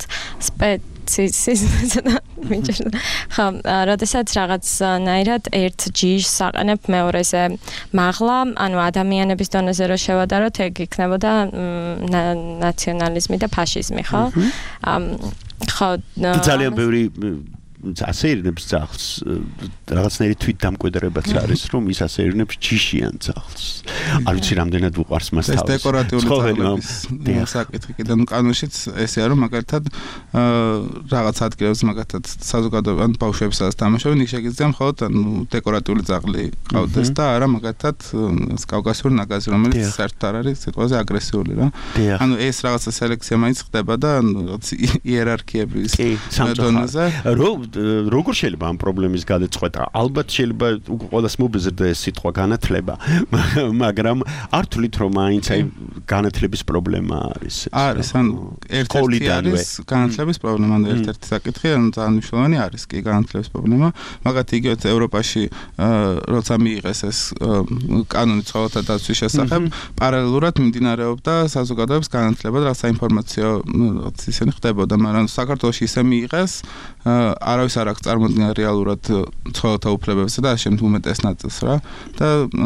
ხო, როდესაც რაღაცნაირად ერთ ჯიშს აყენებ მეორეზე მაღლა, ანუ ადამიანების დონეზე რო შევადაროთ, ეგ იქნებოდა ნაციონალიზმი და ფაშიზმი, ხო? ხო, ძალიან ბევრი ასეირნებს ძაღლს, რაღაცნაირი თვით დამკვიდრებაც არის, რომ ის ასეირნებს ჯიშიან ძაღლს. არ ვიცი რამდენად უყვარს მას თავს. ეს დეკორატიული ძაღლების საკითხი კიდე ნუ კანონშიც ესეა, რომ მაგალითად რაღაც ადგილებს მაგალითად საზოგადოება ან ბავშვები სადაც თამაშობენ, იქ შეგიძლია მხოლოდ ანუ დეკორატიული ძაღლი ყავდეს და არა მაგალითად კავკასიური ნაგაზი, რომელიც საერთოდ არ არის სიტყვაზე აგრესიული რა. ანუ ეს რაღაცა სელექცია მაინც ხდება და ანუ რაღაც იერარქიების დონეზე. რომ როგორ შეიძლება ამ პრობლემის გადაწყვეტა? ალბათ შეიძლება ყველას მობეზრდა ეს სიტყვა განათლება, მაგრამ არ თვლით რომ მაინც აი განათლების პრობლემა არის. არის, ან ერთ-ერთი არის განათლების პრობლემა, ან ერთ-ერთი საკითხი, ან ძალიან მნიშვნელოვანი არის კი განათლების პრობლემა, მაგათ იგივე ევროპაში როცა მიიღეს ეს კანონი ცხოველთა დაცვის შესახებ, პარალელურად მიმდინარეობდა საზოგადოების განათლება და საინფორმაციო ისინი ხდებოდა, მაგრამ საქართველოში ისე მიიღეს, არავის არ აქვს წარმოდგენა რეალურად ცხოველთა უფლებებისა და შემდეგ უმეტეს ნაწილს რა და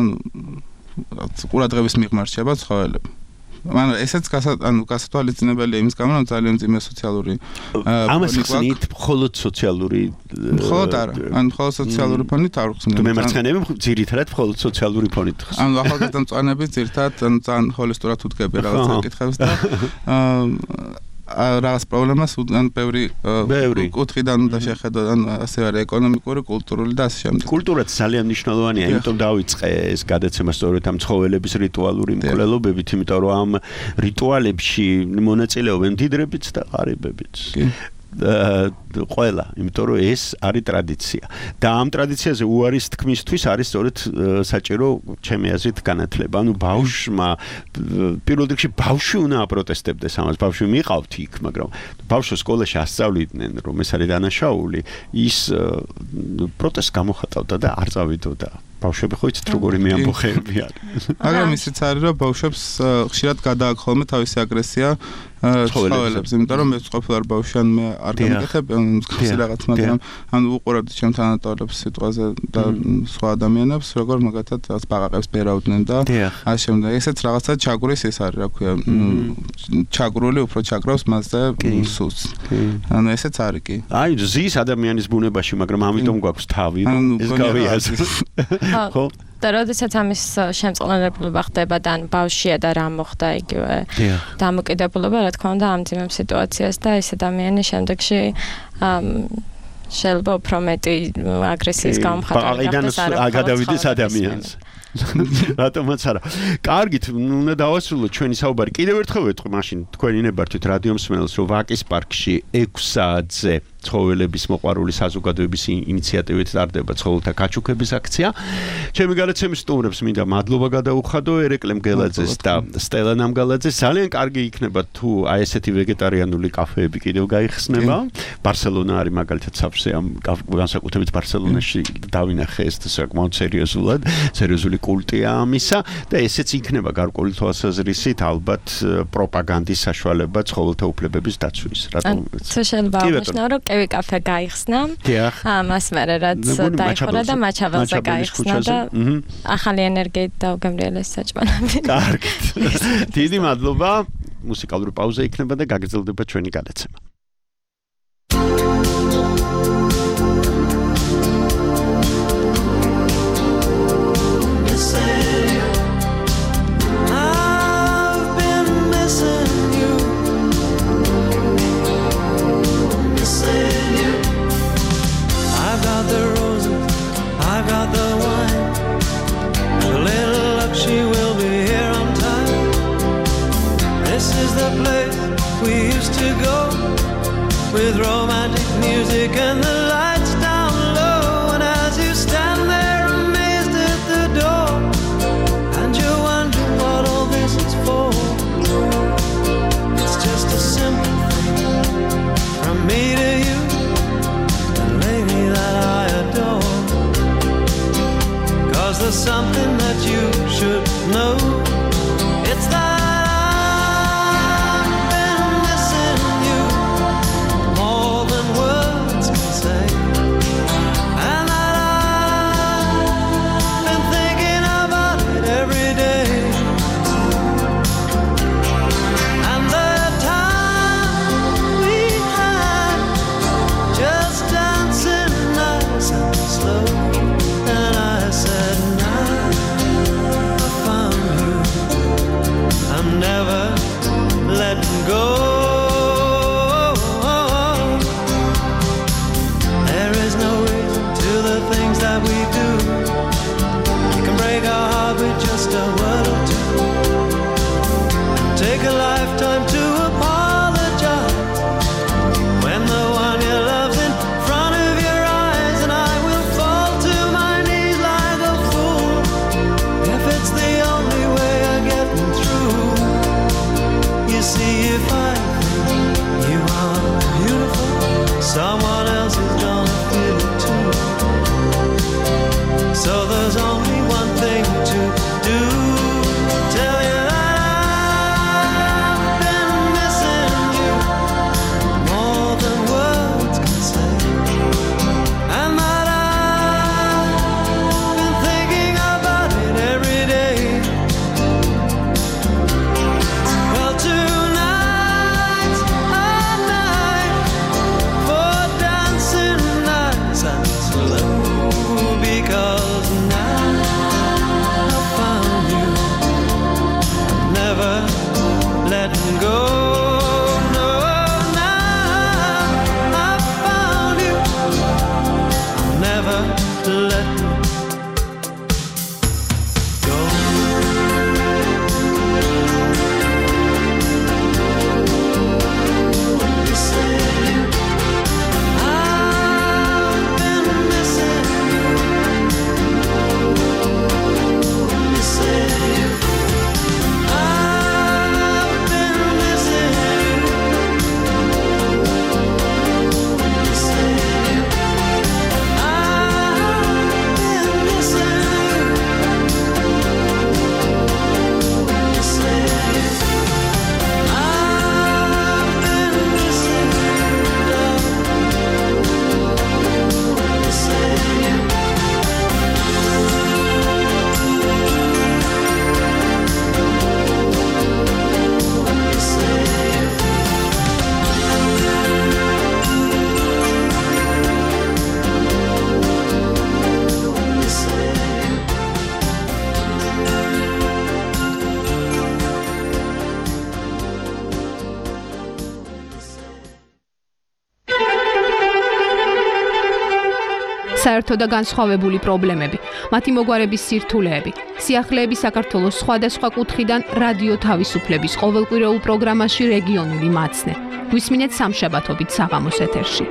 ყურადღების მიღმა რჩება ცხოველები. მაგრამ ესეც ანუ გასათვალისწინებელია იმის გამო, რომ ძალიან ძიმე სოციალური ამას ხსნით მხოლოდ სოციალური მხოლოდ არა, ან მხოლოდ სოციალური ფონით არ ხსნით. მემარცხენეები ძირითადად მხოლოდ სოციალური ფონით ხსნით. ანუ ახალგაზრდა მწვანეები ძირითადად ძალიან ჰოლისტურად უთგები რაღაც საკითხებს და რაღაც პრობლემას უდან ბევრი კუთხიდან უნდა შეხედო, ან ასე არის ეკონომიკური, კულტურული და ასე შემდეგ. კულტურაც ძალიან მნიშვნელოვანია, იმიტომ დავიწყე ეს გადაცემა სწორედ ამ ცხოველების რიტუალური მკვლელობებით, იმიტომ რომ ამ რიტუალებში მონაწილეობენ მდიდრებიც და ღარიბებიც. ყველა, იმიტომ რომ ეს არის ტრადიცია. და ამ ტრადიციაზე უარის თქმისთვის არის სწორედ საჭირო ჩემი აზრით განათლება. ანუ ბავშვმა პირველ რიგში ბავშვი უნდა აპროტესტებდეს ამას. ბავშვი მიყავთ იქ, მაგრამ ბავშვს სკოლაში ასწავლიდნენ, რომ ეს არის დანაშაული, ის პროტესტს გამოხატავდა და არ წავიდოდა. ბავშვები ხო იცით როგორი მეამბოხეები არის. მაგრამ ისიც არის რომ ბავშვებს ხშირად გადააქვს ხოლმე თავისი აგრესია ცხოველებს, იმიტომ რომ მე ყოფილ არ ბავშვი ან მე არ გამიკეთებ მსგავსი რაღაც, მაგრამ ან უყურებთ ჩემ თანატოლებს სიტყვაზე და სხვა ადამიანებს, როგორ მაგათად რაღაც ბაყაყებს ბერავდნენ და ასე შემდეგ. ესეც რაღაცა ჩაგურის ეს არის, რა ქვია, ჩაგრული უფრო ჩაგრავს მასზე სულს. ანუ ესეც არის კი. აი ზის ადამიანის ბუნებაში, მაგრამ ამიტომ გვაქვს თავი, ეს გავიაზროთ. ხო და როდესაც ამის შემწყნარებლობა ხდება და ან ბავშვია და რა მოხდა იგივე დამოკიდებულება რა თქმა უნდა ამძიმებ სიტუაციას და ეს ადამიანი შემდეგში შეიძლება უფრო მეტი აგრესიის გამხატველი გახდეს არა გადავიდეს ადამიანს რატომაც არა კარგით უნდა დავასრულოთ ჩვენი საუბარი კიდევ ერთხელ ვეთქვი მაშინ თქვენი ნებართვით რადიო მსმენელს რომ ვაკის პარკში ექვს საათზე ცხოველების მოყვარული საზოგადოების ინიციატივით ტარდება ცხოველთა გაჩუქების აქცია. ჩემი გადაცემის სტუმრებს მინდა მადლობა გადაუხადო ერეკლემ გელაძეს და სტელა ნამგალაძეს. ძალიან კარგი იქნება თუ აი ესეთი ვეგეტარიანული კაფეები კიდევ გაიხსნება. ბარსელონა არის მაგალითად საფრთხე ამ განსაკუთრებით ბარსელონაში დავინახე ეს საკმაოდ სერიოზულად, სერიოზული კულტია ამისა და ესეც იქნება გარკვეული თვალსაზრისით ალბათ პროპაგანდის საშუალება ცხოველთა უფლებების დაცვის. რატომ? შეიძლება აღნიშნო რომ კევი კაფე გაიხსნა. ამას მერე რაც დაიხურა და მაჩაბელზე გაიხსნა და ახალი ენერგიით დაუგემრიელეს საჭმელები. კარგით. დიდი მადლობა. მუსიკალური პაუზა იქნება და გაგრძელდება ჩვენი გადაცემა. With romantic music and the lights down low, and as you stand there amazed at the door, and you wonder what all this is for, it's just a simple thing from me to you, the lady that I adore, 'cause there's something that you should know, it's that and საერთო და განსხვავებული პრობლემები, მათი მოგვარების სირთულეები. სიახლეები საქართველოს სხვადასხვა კუთხიდან რადიო თავისუფლების ყოველკვირეულ პროგრამაში რეგიონული მაცნე. გვისმინეთ სამშაბათობით საღამოს ეთერში.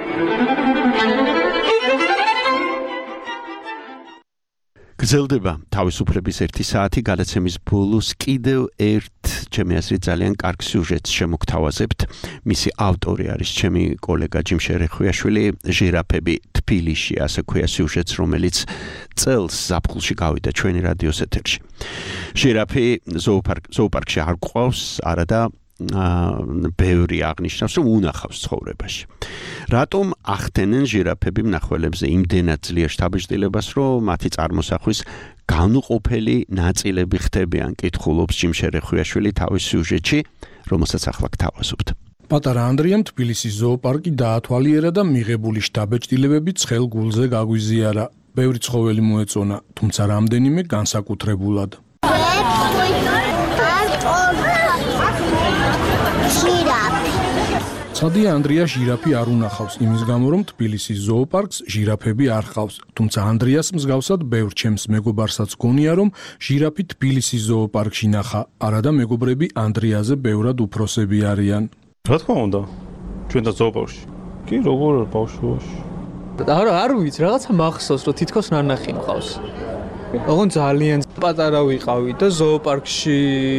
გრძელდება თავისუფლების ერთი საათი გადაცემის ბოლოს კიდევ ერთ ჩემი აზრით ძალიან კარგ სიუჟეტს შემოგთავაზებთ. მისი ავტორი არის ჩემი კოლეგა ჯიმ შერეხვიაშვილი, ჟირაფები თბილისში, ასე ქვია სიუჟეტს, რომელიც წელს ზაფხულში გავიდა ჩვენი რადიოს ეთერში. ჟირაფი ზოოპარკ ზოოპარკში არ გვყავს, არადა ბევრი აღნიშნავს, რომ უნახავს ცხოვრებაში. რატომ ახდენენ ჟირაფები მნახველებზე იმდენად ძლიერ შთაბეჭდილებას, რომ მათი წარმოსახვის განუყოფელი ნაწილები ხდებიან, კითხულობს ჯიმ შერეხვიაშვილი თავის სიუჟეტში, რომელსაც ახლა გთავაზობთ. პატარა ანდრიამ თბილისის ზოოპარკი დაათვალიერა და მიღებული შთაბეჭდილებები ცხელ გულზე გაგვიზიარა. ბევრი ცხოველი მოეწონა, თუმცა რამდენიმე განსაკუთრებულად. ცხადია, ანდრია ჟირაფი არ უნახავს იმის გამო, რომ თბილისის ზოოპარკს ჟირაფები არ ჰყავს. თუმცა ანდრიას მსგავსად ბევრ ჩემს მეგობარსაც გონია, რომ ჟირაფი თბილისის ზოოპარკში ნახა, არადა მეგობრები ანდრიაზე ბევრად უფროსები არიან. რა თქმა უნდა, ჩვენ და ზოოპარკში. კი, როგორ ბავშვობაში. არა, არ ვიცი, რაღაცა მახსოვს, რომ თითქოს ნანახი მყავს. ოღონ ძალიან პატარა ვიყავი და ზოოპარკში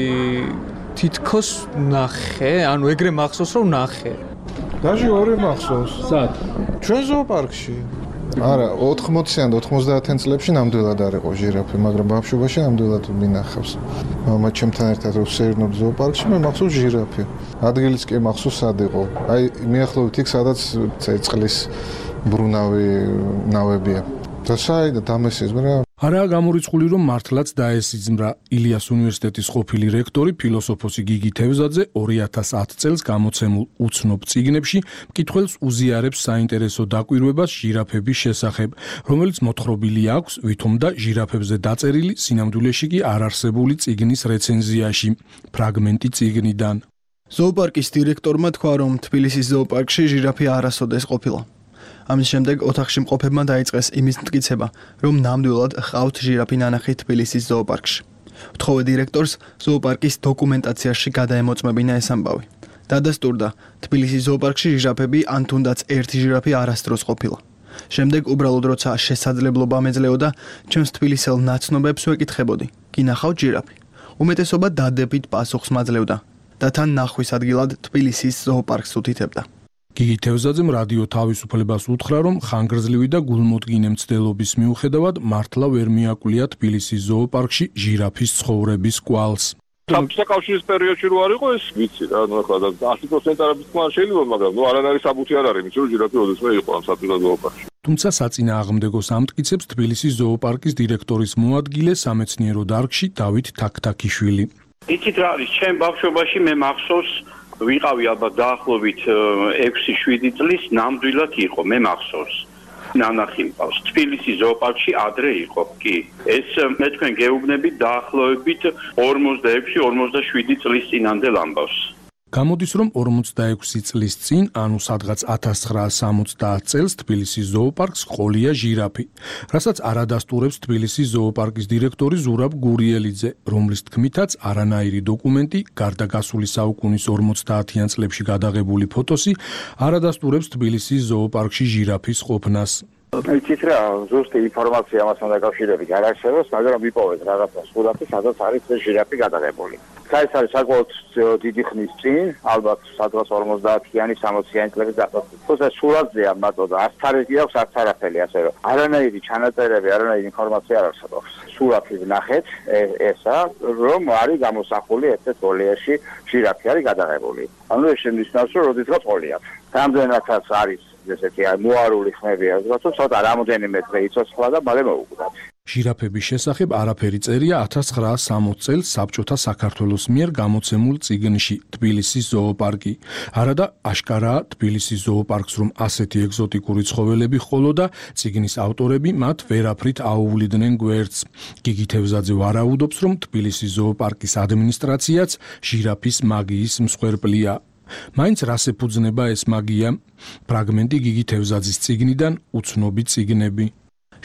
თითქოს ნახე, ანუ ეგრე მახსოვს, რომ ნახე. დაჟე ორი მახსოვს. სად? ჩვენ ზოოპარკში. არა, ოთხმოციან და ოთხმოცდაათიან წლებში ნამდვილად არ იყო ჟირაფი, მაგრამ ბავშვობაში ნამდვილად მინახავს. მამა ჩემთან ერთად რო ვსერნობ ზოოპარკში, მე მახსოვს ჟირაფი. ადგილიც კი მახსოვს სად იყო. აი, მიახლოვით იქ, სადაც წეწყლის ბრუნავი ნავებია. და საერთოდ დამესის რა. არაა გამორიცხული, რომ მართლაც დაესიძმრა. ილიას უნივერსიტეტის ყოფილი რექტორი ფილოსოფოსი გიგი თევზაძე ორი ათას ათი წელს გამოცემულ უცნობ წიგნებში მკითხველს უზიარებს საინტერესო დაკვირვებას ჟირაფების შესახებ, რომელიც მოთხრობილი აქვს ვითომდა ჟირაფებზე დაწერილი სინამდვილეში კი არარსებული წიგნის რეცენზიაში, ფრაგმენტი წიგნიდან. ზოოპარკის დირექტორმა თქვა, რომ თბილისის ზოოპარკში ჟირაფი არასოდეს ყოფილა. ამის შემდეგ ოთახში მყოფებმა დაიწყეს იმის მტკიცება, რომ ნამდვილად ჰყავთ ჟირაფი ნანახი თბილისის ზოოპარკში. ვთხოვე დირექტორს ზოოპარკის დოკუმენტაციაში გადაემოწმებინა ეს ამბავი. დადასტურდა, თბილისის ზოოპარკში ჟირაფები ან თუნდაც ერთი ჟირაფი არასდროს ყოფილა. შემდეგ უბრალოდ როცა შესაძლებლობა მეძლეოდა, ჩემს თბილისელ ნაცნობებს ვეკითხებოდი, გინახავთ ჟირაფი? უმეტესობა დადებით პასუხს მაძლევდა და თან ნახვის ადგილად თბილისის ზოოპარკს უთითებდა. გიგი თევზაძემ რადიო თავისუფლებას უთხრა, რომ ხანგრძლივი და გულმოდგინე მცდელობის მიუხედავად მართლა ვერ მიაკვლია თბილისის ზოოპარკში ჟირაფის ცხოვრების კვალს. საბჭოთა კავშირის პერიოდში რო არ იყო ეს ვიცი რა, ნუ ახლა ათი პროცენტი არაფერს თქვა შეიძლება, მაგრამ ნუ არანაირი საბუთი არ არის იმის, რომ ჟირაფი ოდესმე იყო ამ საბჭოთა ზოოპარკში. თუმცა საწინააღმდეგოს ამტკიცებს თბილისის ზოოპარკის დირექტორის მოადგილე სამეცნიერო დარგში დავით თაქთაქიშვილი. იცით რა არის, ჩემ ბავშვობაში მე მახსოვს ვიყავი ალბათ დაახლოებით ექვსი შვიდი წლის, ნამდვილად იყო, მე მახსოვს. ნანახი მყავს. თბილისის ზოოპარკში ადრე იყო, კი. ეს მე თქვენ გეუბნებით დაახლოებით ორმოცდაექვსი ორმოცდაშვიდი წლის წინანდელ ამბავს. გამოდის, რომ ორმოცდაექვსი წლის წინ, ანუ სადღაც ათას ცხრაას სამოცდაათ წელს თბილისის ზოოპარკს ყოლია ჟირაფი, რასაც არადასტურებს თბილისის ზოოპარკის დირექტორი ზურაბ გურიელიძე, რომლის თქმითაც არანაირი დოკუმენტი, გარდა გასული საუკუნის ორმოცდაათიან წლებში გადაღებული ფოტოსი, არადასტურებს თბილისის ზოოპარკში ჟირაფის ყოფნას. იცით რა, ზუსტი ინფორმაცია ამასთან დაკავშირებით არ არსებობს, მაგრამ ვიპოვეთ რაღაცა სურათი, სადაც არის ეს ჟირაფი გადაღებული. ეს არის საკმაოდ დიდი ხნის წინ, ალბათ სადღაც ორმოცდაათიანი სამოციანი წლების დასაწყისში. თუმცა სურათზეა მარტო და არც თარიღი აქვს, არც არაფერი, ასე რომ არანაირი ჩანაწერები, არანაირი ინფორმაცია არ არსებობს. სურათი ვნახეთ, ესა, რომ არის გამოსახული ერთ-ერთ გოლიაში ჟირაფი არის გადაღებული. ანუ ეს შენიშნავს, რომ როდესაც ყოლიათ. რამდენადაც არის ესეთი მოარული ხმებია, თუმცა ცოტა რამოდენიმე დღე იცოცხლა და მალე მოუკვდათ. ჟირაფების შესახებ არაფერი წერია ათას ცხრაას სამოცი წელს საბჭოთა საქართველოს მიერ გამოცემულ წიგნში თბილისის ზოოპარკი. არადა აშკარაა თბილისის ზოოპარკს რომ ასეთი ეგზოტიკური ცხოველები ჰყოლოდა, წიგნის ავტორები მათ ვერაფრით აუვლიდნენ გვერდს. გიგი თევზაძე ვარაუდობს, რომ თბილისის ზოოპარკის ადმინისტრაციაც ჟირაფის მაგიის მსხვერპლია. მაინც რას ეფუძნება ეს მაგია? ფრაგმენტი გიგი თევზაძის წიგნიდან უცნობი წიგნები.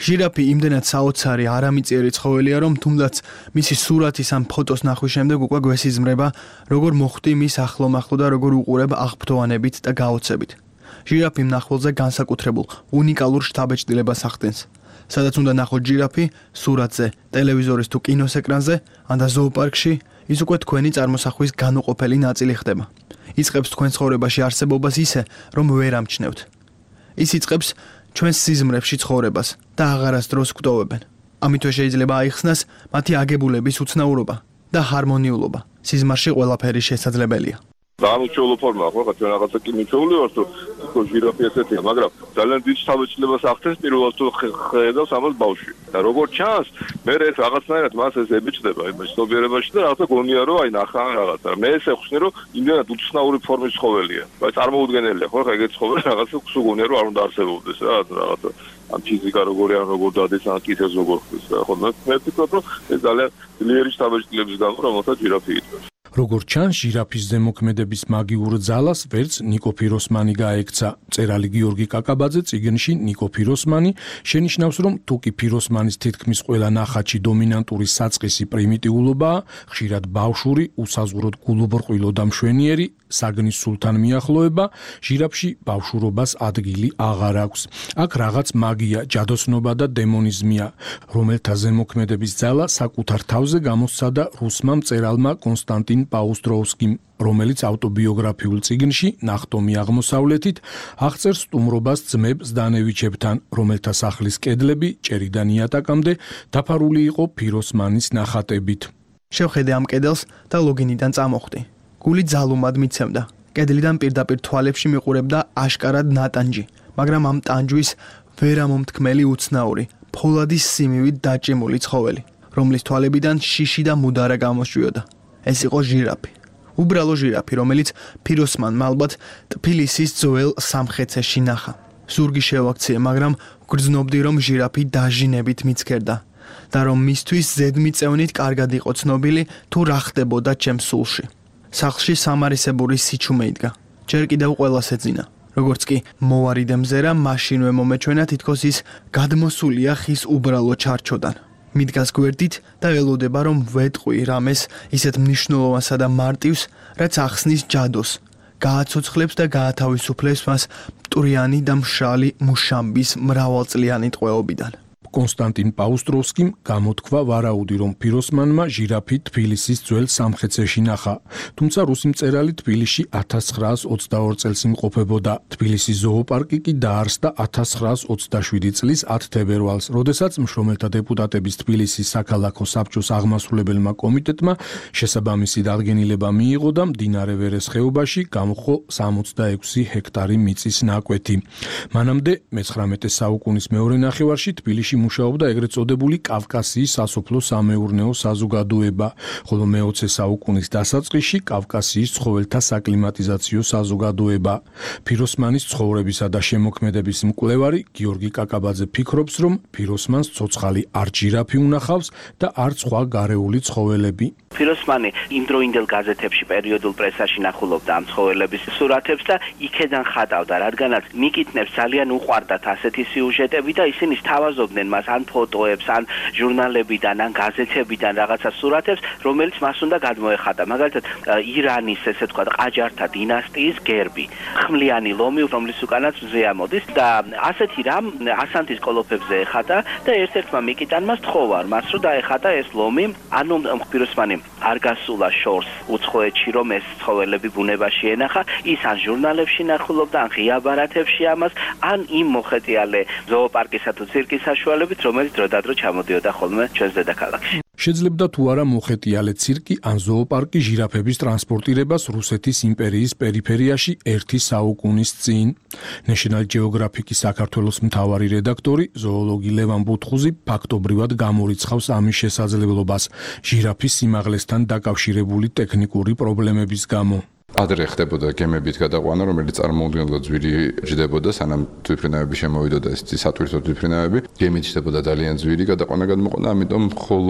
ჟირაფი იმდენად საოცარი არამიწიერი ცხოველია, რომ თუნდაც მისი სურათის ან ფოტოს ნახვის შემდეგ უკვე გვესიზმრება, როგორ მოხვდი მის ახლო-მახლო და როგორ უყურებ აღფრთოვანებით და გაოცებით. ჟირაფი მნახველზე განსაკუთრებულ, უნიკალურ შთაბეჭდილებას ახდენს. სადაც უნდა ნახოთ ჟირაფი, სურათზე, ტელევიზორის თუ კინოს ეკრანზე, ან და ზოოპარკში, ის უკვე თქვენი წარმოსახვის განუყოფელი ნაწილი ხდება. იწყებს თქვენ ცხოვრებაში არსებობას ისე, რომ ვერ ამჩნევთ. ის იწყებს ჩვენს სიზმრებში ცხოვრებას და აღარასდროს გვტოვებენ. ამითვე შეიძლება აიხსნას მათი აგებულების უცნაურობა და ჰარმონიულობა. სიზმარში ყველაფერი შესაძლებელია. დამუჩეულო ფორმა ხო ხა ჩვენ რაღაცა კი მიჩეული ვართ თუ ჟირაფი ესეთია, მაგრამ ძალიან დიდ შთაბეჭდილებას ახდენს პირველად თუ ხედავს ამას ბავშვი. და როგორც ჩანს, მე ეს რაღაცნაირად მას ეს ებიჭდება იმ ცნობიერებაში და რაღაცა გონია რომ აი ნახა რაღაცა. მე ეს ეხსნი რომ იმდენად უცნაური ფორმის ცხოველია. აი წარმოუდგენელია ხო ხა ეგეთ ცხოველი რაღაცა სულ გონია რომ არ უნდა არსებობდეს რა რაღაცა. ამ ფიზიკა როგორი ან როგორ დადეს ან კითხვას როგორ ხდეს რა ხო მე ვფიქრობ რომ ეს ძალიან ძლიერი შთაბეჭდილების გამო რომელსაც ჟირაფი იწვევს. როგორც ჩანს, ჟირაფის ზემოქმედების მაგიურ ძალას ვერც ნიკო ფიროსმანი გაექცა. მწერალი გიორგი კაკაბაძე წიგნში ნიკო ფიროსმანი შენიშნავს, რომ თუკი ფიროსმანის თითქმის ყველა ნახატში დომინანტური საწყისი პრიმიტიულობაა, ხშირად ბავშვური, უსაზღვროდ გულუბრყვილო და მშვენიერი, საგნის სულთან მიახლოება, ჟირაფში ბავშვურობას ადგილი აღარ აქვს. აქ რაღაც მაგია, ჯადოსნობა და დემონიზმია, რომელთა ზემოქმედების ძალა საკუთარ თავზე გამოსცადა რუსმა მწერალმა კონსტანტინ პაუსტროვსკიმ, რომელიც ავტობიოგრაფიულ წიგნში ნახტომი აღმოსავლეთით აღწერს სტუმრობას ძმებ ზდანევიჩებთან, რომელთა სახლის კედლები ჭერიდან იატაკამდე დაფარული იყო ფიროსმანის ნახატებით. შევხედე ამ კედელს და ლოგინიდან წამოხვდი. გული ძალუმად მიცემდა. კედლიდან პირდაპირ თვალებში მიყურებდა აშკარად ნატანჯი, მაგრამ ამ ტანჯვის ვერამომთქმელი უცნაური, ფოლადის სიმივით დაჭიმული ცხოველი, რომლის თვალებიდან შიში და მუდარა გამოსჭვიოდა. ეს იყო ჟირაფი. უბრალო ჟირაფი, რომელიც ფიროსმანმა ალბათ ტფილისის ძველ სამხეცეში ნახა. ზურგი შევაქციე, მაგრამ გრძნობდი, რომ ჟირაფი დაჟინებით მიცქერდა და რომ მისთვის ზედმიწევნით კარგად იყო ცნობილი თუ რა ხდებოდა ჩემს სულში. სახლში სამარისებური სიჩუმე იდგა. ჯერ კიდევ ყველას ეძინა. როგორც კი მოვარიდე მზერა, მაშინვე მომეჩვენა თითქოს ის გადმოსულია ხის უბრალო ჩარჩოდან. მიდგას გვერდით და ელოდება, რომ ვეტყვი რამეს ისეთ მნიშვნელოვანსა და მარტივს, რაც ახსნის ჯადოს, გააცოცხლებს და გაათავისუფლებს მას მტვრიანი და მშრალი მუშამბის მრავალწლიანი ტყვეობიდან. კონსტანტინ პაუსტროვსკიმ გამოთქვა ვარაუდი, რომ ფიროსმანმა ჟირაფი თბილისის ძველ სამხეცეში ნახა. თუმცა რუსი მწერალი თბილისში ათას ცხრაას ოცდაორ წელს იმყოფებოდა. თბილისის ზოოპარკი კი დაარსდა ათას ცხრაას ოცდაშვიდი წლის ათ თებერვალს, როდესაც მშრომელთა დეპუტატების თბილისის საქალაქო საბჭოს აღმასრულებელმა კომიტეტმა შესაბამისი დადგენილება მიიღო და მდინარე ვერეს ხეობაში გამხო სამოცდაექვსი ჰექტარი მიწის ნაკვეთი. მანამდე მეცხრამეტე საუკუნის მეორე ნახევარში თბილისში მუშაობდა ეგრეთ წოდებული კავკასიის სასოფლო-სამეურნეო საზოგადოება, ხოლო მეოცე საუკუნის დასაწყისში კავკასიის ცხოველთა საკლიმატიზაციო საზოგადოება. ფიროსმანის ცხოვრებისა და შემოქმედების მკვლევარი გიორგი კაკაბაძე ფიქრობს, რომ ფიროსმანს ცოცხალი არ ჟირაფი უნახავს და არ სხვა გარეული ცხოველები. ფიროსმანი იმდროინდელ გაზეთებში პერიოდულ პრესაში ნახულობდა ამ ცხოველების სურათებს და იქედან ხატავდა, რადგანაც მიკიტნებს ძალიან უყვარდათ ასეთი სიუჟეტები და ისინი სთავაზობდნენ მას ან ფოტოებს, ან ჟურნალებიდან, ან გაზეთებიდან რაღაცა სურათებს, რომელიც მას უნდა გადმოეხატა. მაგალითად, ირანის, ესე თქვა, ყაჯართა დინასტიის გერბი, ხმლიანი ლომი, რომლის უკანაც მზე ამოდის და ასეთი რამ ასანთის კოლოფებზე ეხატა და ერთ-ერთმა მიკიტანმა სთხოვა მას, რომ დაეხატა ეს ლომი, ანუ ფიროსმანი არ გასულა შორს უცხოეთში, რომ ეს ცხოველები ბუნებაში ენახა, ის ან ჟურნალებში ნახულობდა, ან ღია ბარათებში ამას, ან იმ მოხეტიალე ზოოპარკისა თუ ცირკის საშუალებით, რომელიც დროდადრო ჩამოდიოდა ხოლმე ჩვენს დედაქალაქში. შეძლებდა თუ არა მოხეტიალე ცირკი ან ზოოპარკი ჟირაფების ტრანსპორტირებას რუსეთის იმპერიის პერიფერიაში ერთი საუკუნის წინ. National Geographic-ის საქართველოს მთავარი რედაქტორი, ზოოლოგი ლევან ბუთხუზი ფაქტობრივად გამორიცხავს ამის შესაძლებლობას ჟირაფის სიმაღლესთან დაკავშირებული ტექნიკური პრობლემების გამო. ადრე ხდებოდა გემებით გადაყვანა, რომელიც წარმოუდგენლად ძვირი ჯდებოდა, სანამ თვითმფრინავები შემოვიდოდა, ეს სატვირთო თვითმფრინავები. გემით ჯდებოდა ძალიან ძვირი გადაყვანა გადმოყვანა, ამიტომ მხოლოდ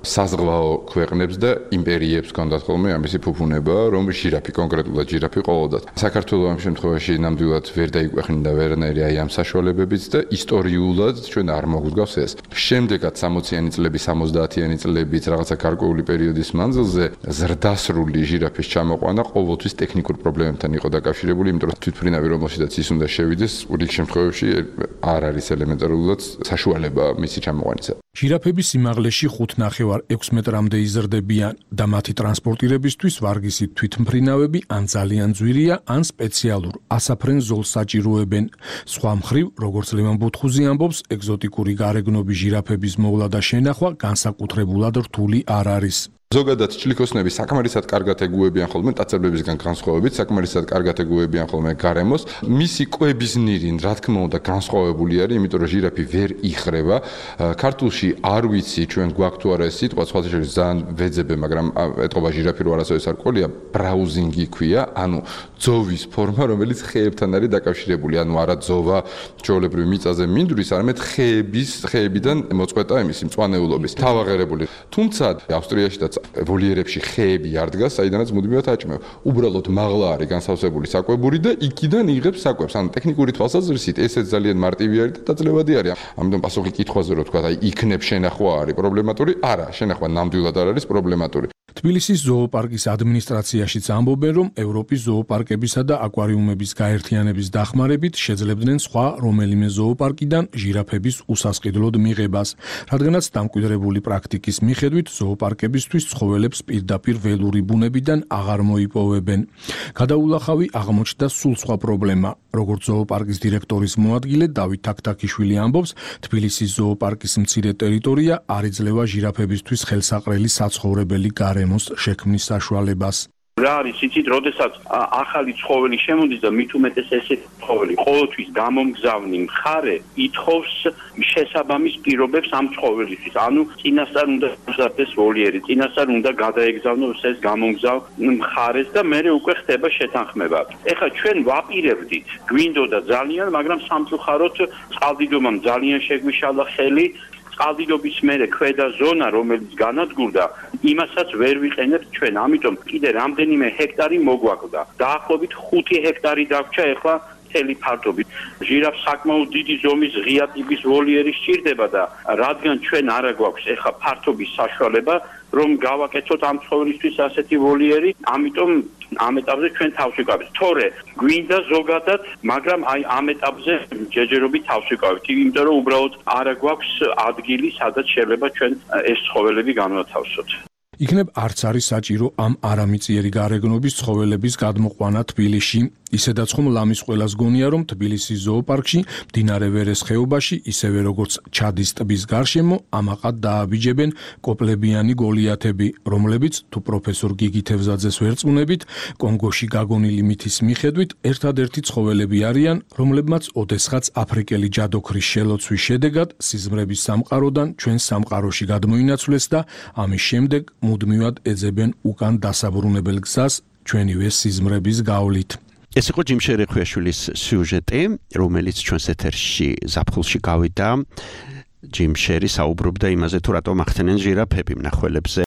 საზღვაო ქვეყნებს და იმპერიებს ჰქონდათ ხოლმე ამისი ფუფუნება, რომ ჟირაფი კონკრეტულად ჟირაფი ყოლოდათ. საქართველოს ამ შემთხვევაში ნამდვილად ვერ დაიკვეხნიდა ვერანაირი აი ამ საშუალებებით და ისტორიულად ჩვენ არ მოგვდგავს ეს. შემდეგაც სამოციანი წლების, სამოცდაათიანი წლების რაღაცა გარკვეული პერიოდის მანძილზე ზრდასრული ჟირაფის ჩამოყვანა ყოველთვის ტექნიკურ პრობლემებთან იყო დაკავშირებული, იმიტომ რომ თვითმფრინავი რომელშიდაც ის უნდა შევიდეს, რიგ შემთხვევებში არ არის ელემენტარულად საშუალება მისი ჩამოყვანისა. ჟირაფები სიმაღლეში ხუთ ნახევარ ექვს მეტრამდე იზრდებიან და მათი ტრანსპორტირებისთვის ვარგისი თვითმფრინავები ან ძალიან ძვირია, ან სპეციალურ ასაფრენ ზოლს საჭიროებენ. სხვა მხრივ, როგორც ლევან ბუთხუზი ამბობს, ეგზოტიკური გარეგნობის ჟირაფების მოვლა და შენახვა განსაკუთრებულად რთული არ არის. ზოგადად ჩლიქოსნები საკმარისად კარგად ეგუებიან ხოლმე ტაცებლებისგან განსხვავებით, საკმარისად კარგად ეგუებიან ხოლმე გარემოს. მისი კვების ნირი, რა თქმა უნდა, განსხვავებული არის, იმიტომ რომ ჟირაფი ვერ იხრება. ქართულში არ ვიცი, ჩვენ გვაქვს თუ არა ეს სიტყვა, სხვათა შორის ძალიან ვეძებე, მაგრამ ეთყობა ჟირაფი რო არასოდეს არ ყოლია, ბრაუზინგი ქვია, ანუ ძოვის ფორმა, რომელიც ხეებთან არის დაკავშირებული, ანუ არა ძოვა ჩვეულებრივ მიწაზე მინდვრის, არამედ ხეების, ხეებიდან მოწყვეტა იმისი მწვანეულობის, თავაღერებული. თუმცა ავსტრიაშიც ვოლიერებში ხეები არ დგას, საიდანაც მუდმივად აჭმევ. უბრალოდ მაღლა არის განსავსებული საკვებური და იქიდან იღებს საკვებს. ანუ ტექნიკური თვალსაზრისით ესეც ძალიან მარტივი არის და დაძლევადი არის. ამიტომ პასუხი კითხვაზე რო თქვა, აი იქნებ შენახვა არის პრობლემატური? არა, შენახვა ნამდვილად არ არის პრობლემატური. თბილისის ზოოპარკის ადმინისტრაციაშიც ამბობენ, რომ ევროპის ზოოპარკებისა და აკვარიუმების გაერთიანების დახმარებით შეძლებდნენ სხვა რომელიმე ზოოპარკიდან ჟირაფების უსასყიდლოდ მიღებას, რადგანაც დამკვიდრებული პრაქტიკის მიხედვით ზოოპარკებისთვის ცხოველებს პირდაპირ ველური ბუნებიდან აღარ მოიპოვებენ. გადაულახავი აღმოჩნდა სულ სხვა პრობლემა. როგორც ზოოპარკის დირექტორის მოადგილე დავით თაქთაქიშვილი ამბობს, თბილისის ზოოპარკის მცირე ტერიტორია არ იძლევა ჟირაფებისთვის ხელსაყრელი საცხოვრებელი გარემოს შექმნის საშუალებას. რა არის იცით, როდესაც ახალი ცხოველი შემოდის და მით უმეტეს ესეთი ცხოველი ყოველთვის გამომგზავნი მხარე ითხოვს შესაბამის პირობებს ამ ცხოველისთვის. ანუ წინასწარ უნდა გაზარდეს ვოლიერი, წინასწარ უნდა გადაეგზავნოს ეს გამომგზავ მხარეს და მერე უკვე ხდება შეთანხმება. ეხლა ჩვენ ვაპირებდით, გვინდოდა ძალიან, მაგრამ სამწუხაროდ წყალდიდობამ ძალიან შეგვიშალა ხელი. წყალდიდობის მერე ქვედა ზონა, რომელიც განადგურდა, იმასაც ვერ ვიყენებთ ჩვენ. ამიტომ კიდე რამდენიმე ჰექტარი მოგვაკლდა. დაახლოებით ხუთი ჰექტარი დაგვრჩა ეხლა მთელი ფართობით. ჟირაფს საკმაოდ დიდი ზომის ღია ტიპის ვოლიერი სჭირდება და რადგან ჩვენ არა გვაქვს ეხლა ფართობის საშუალება, რომ გავაკეთოთ ამ ცხოველისთვის ასეთი ვოლიერი, ამიტომ ამ ეტაპზე ჩვენ თავს ვიკავებთ. თორე გვინდა ზოგადად, მაგრამ აი ამ ეტაპზე ჯერჯერობით თავს ვიკავებთ, იმიტომ რომ უბრალოდ არა გვაქვს ადგილი, სადაც შეიძლება ჩვენ ეს ცხოველები განვათავსოთ. იქნებ არც არის საჭირო ამ არამიწიერი გარეგნობის ცხოველების გადმოყვანა თბილისში. ისედაც ხომ ლამის ყველას გონია, რომ თბილისის ზოოპარკში, მდინარე ვერეს ხეობაში, ისევე როგორც ჩადის ტბის გარშემო, ამაყად დააბიჯებენ კოპლებიანი გოლიათები, რომლებიც თუ პროფესორ გიგი თევზაძეს ვერ წუნებით, კონგოში გაგონილი მითის მიხედვით, ერთადერთი ცხოველები არიან, რომლებმაც ოდესღაც აფრიკელი ჯადოქრის შელოცვის შედეგად სიზმრების სამყაროდან ჩვენ სამყაროში გადმოინაცვლეს და ამის შემდეგ მუდმივად ეძებენ უკან დასაბრუნებელ გზას ჩვენივე სიზმრების გავლით. ეს იყო ჯიმ შერეხვიაშვილის სიუჟეტი, რომელიც ჩვენს ეთერში ზაფხულში გავიდა. ჯიმ შერი საუბრობდა იმაზე, თუ რატომ ახდენენ ჟირაფები მნახველებზე.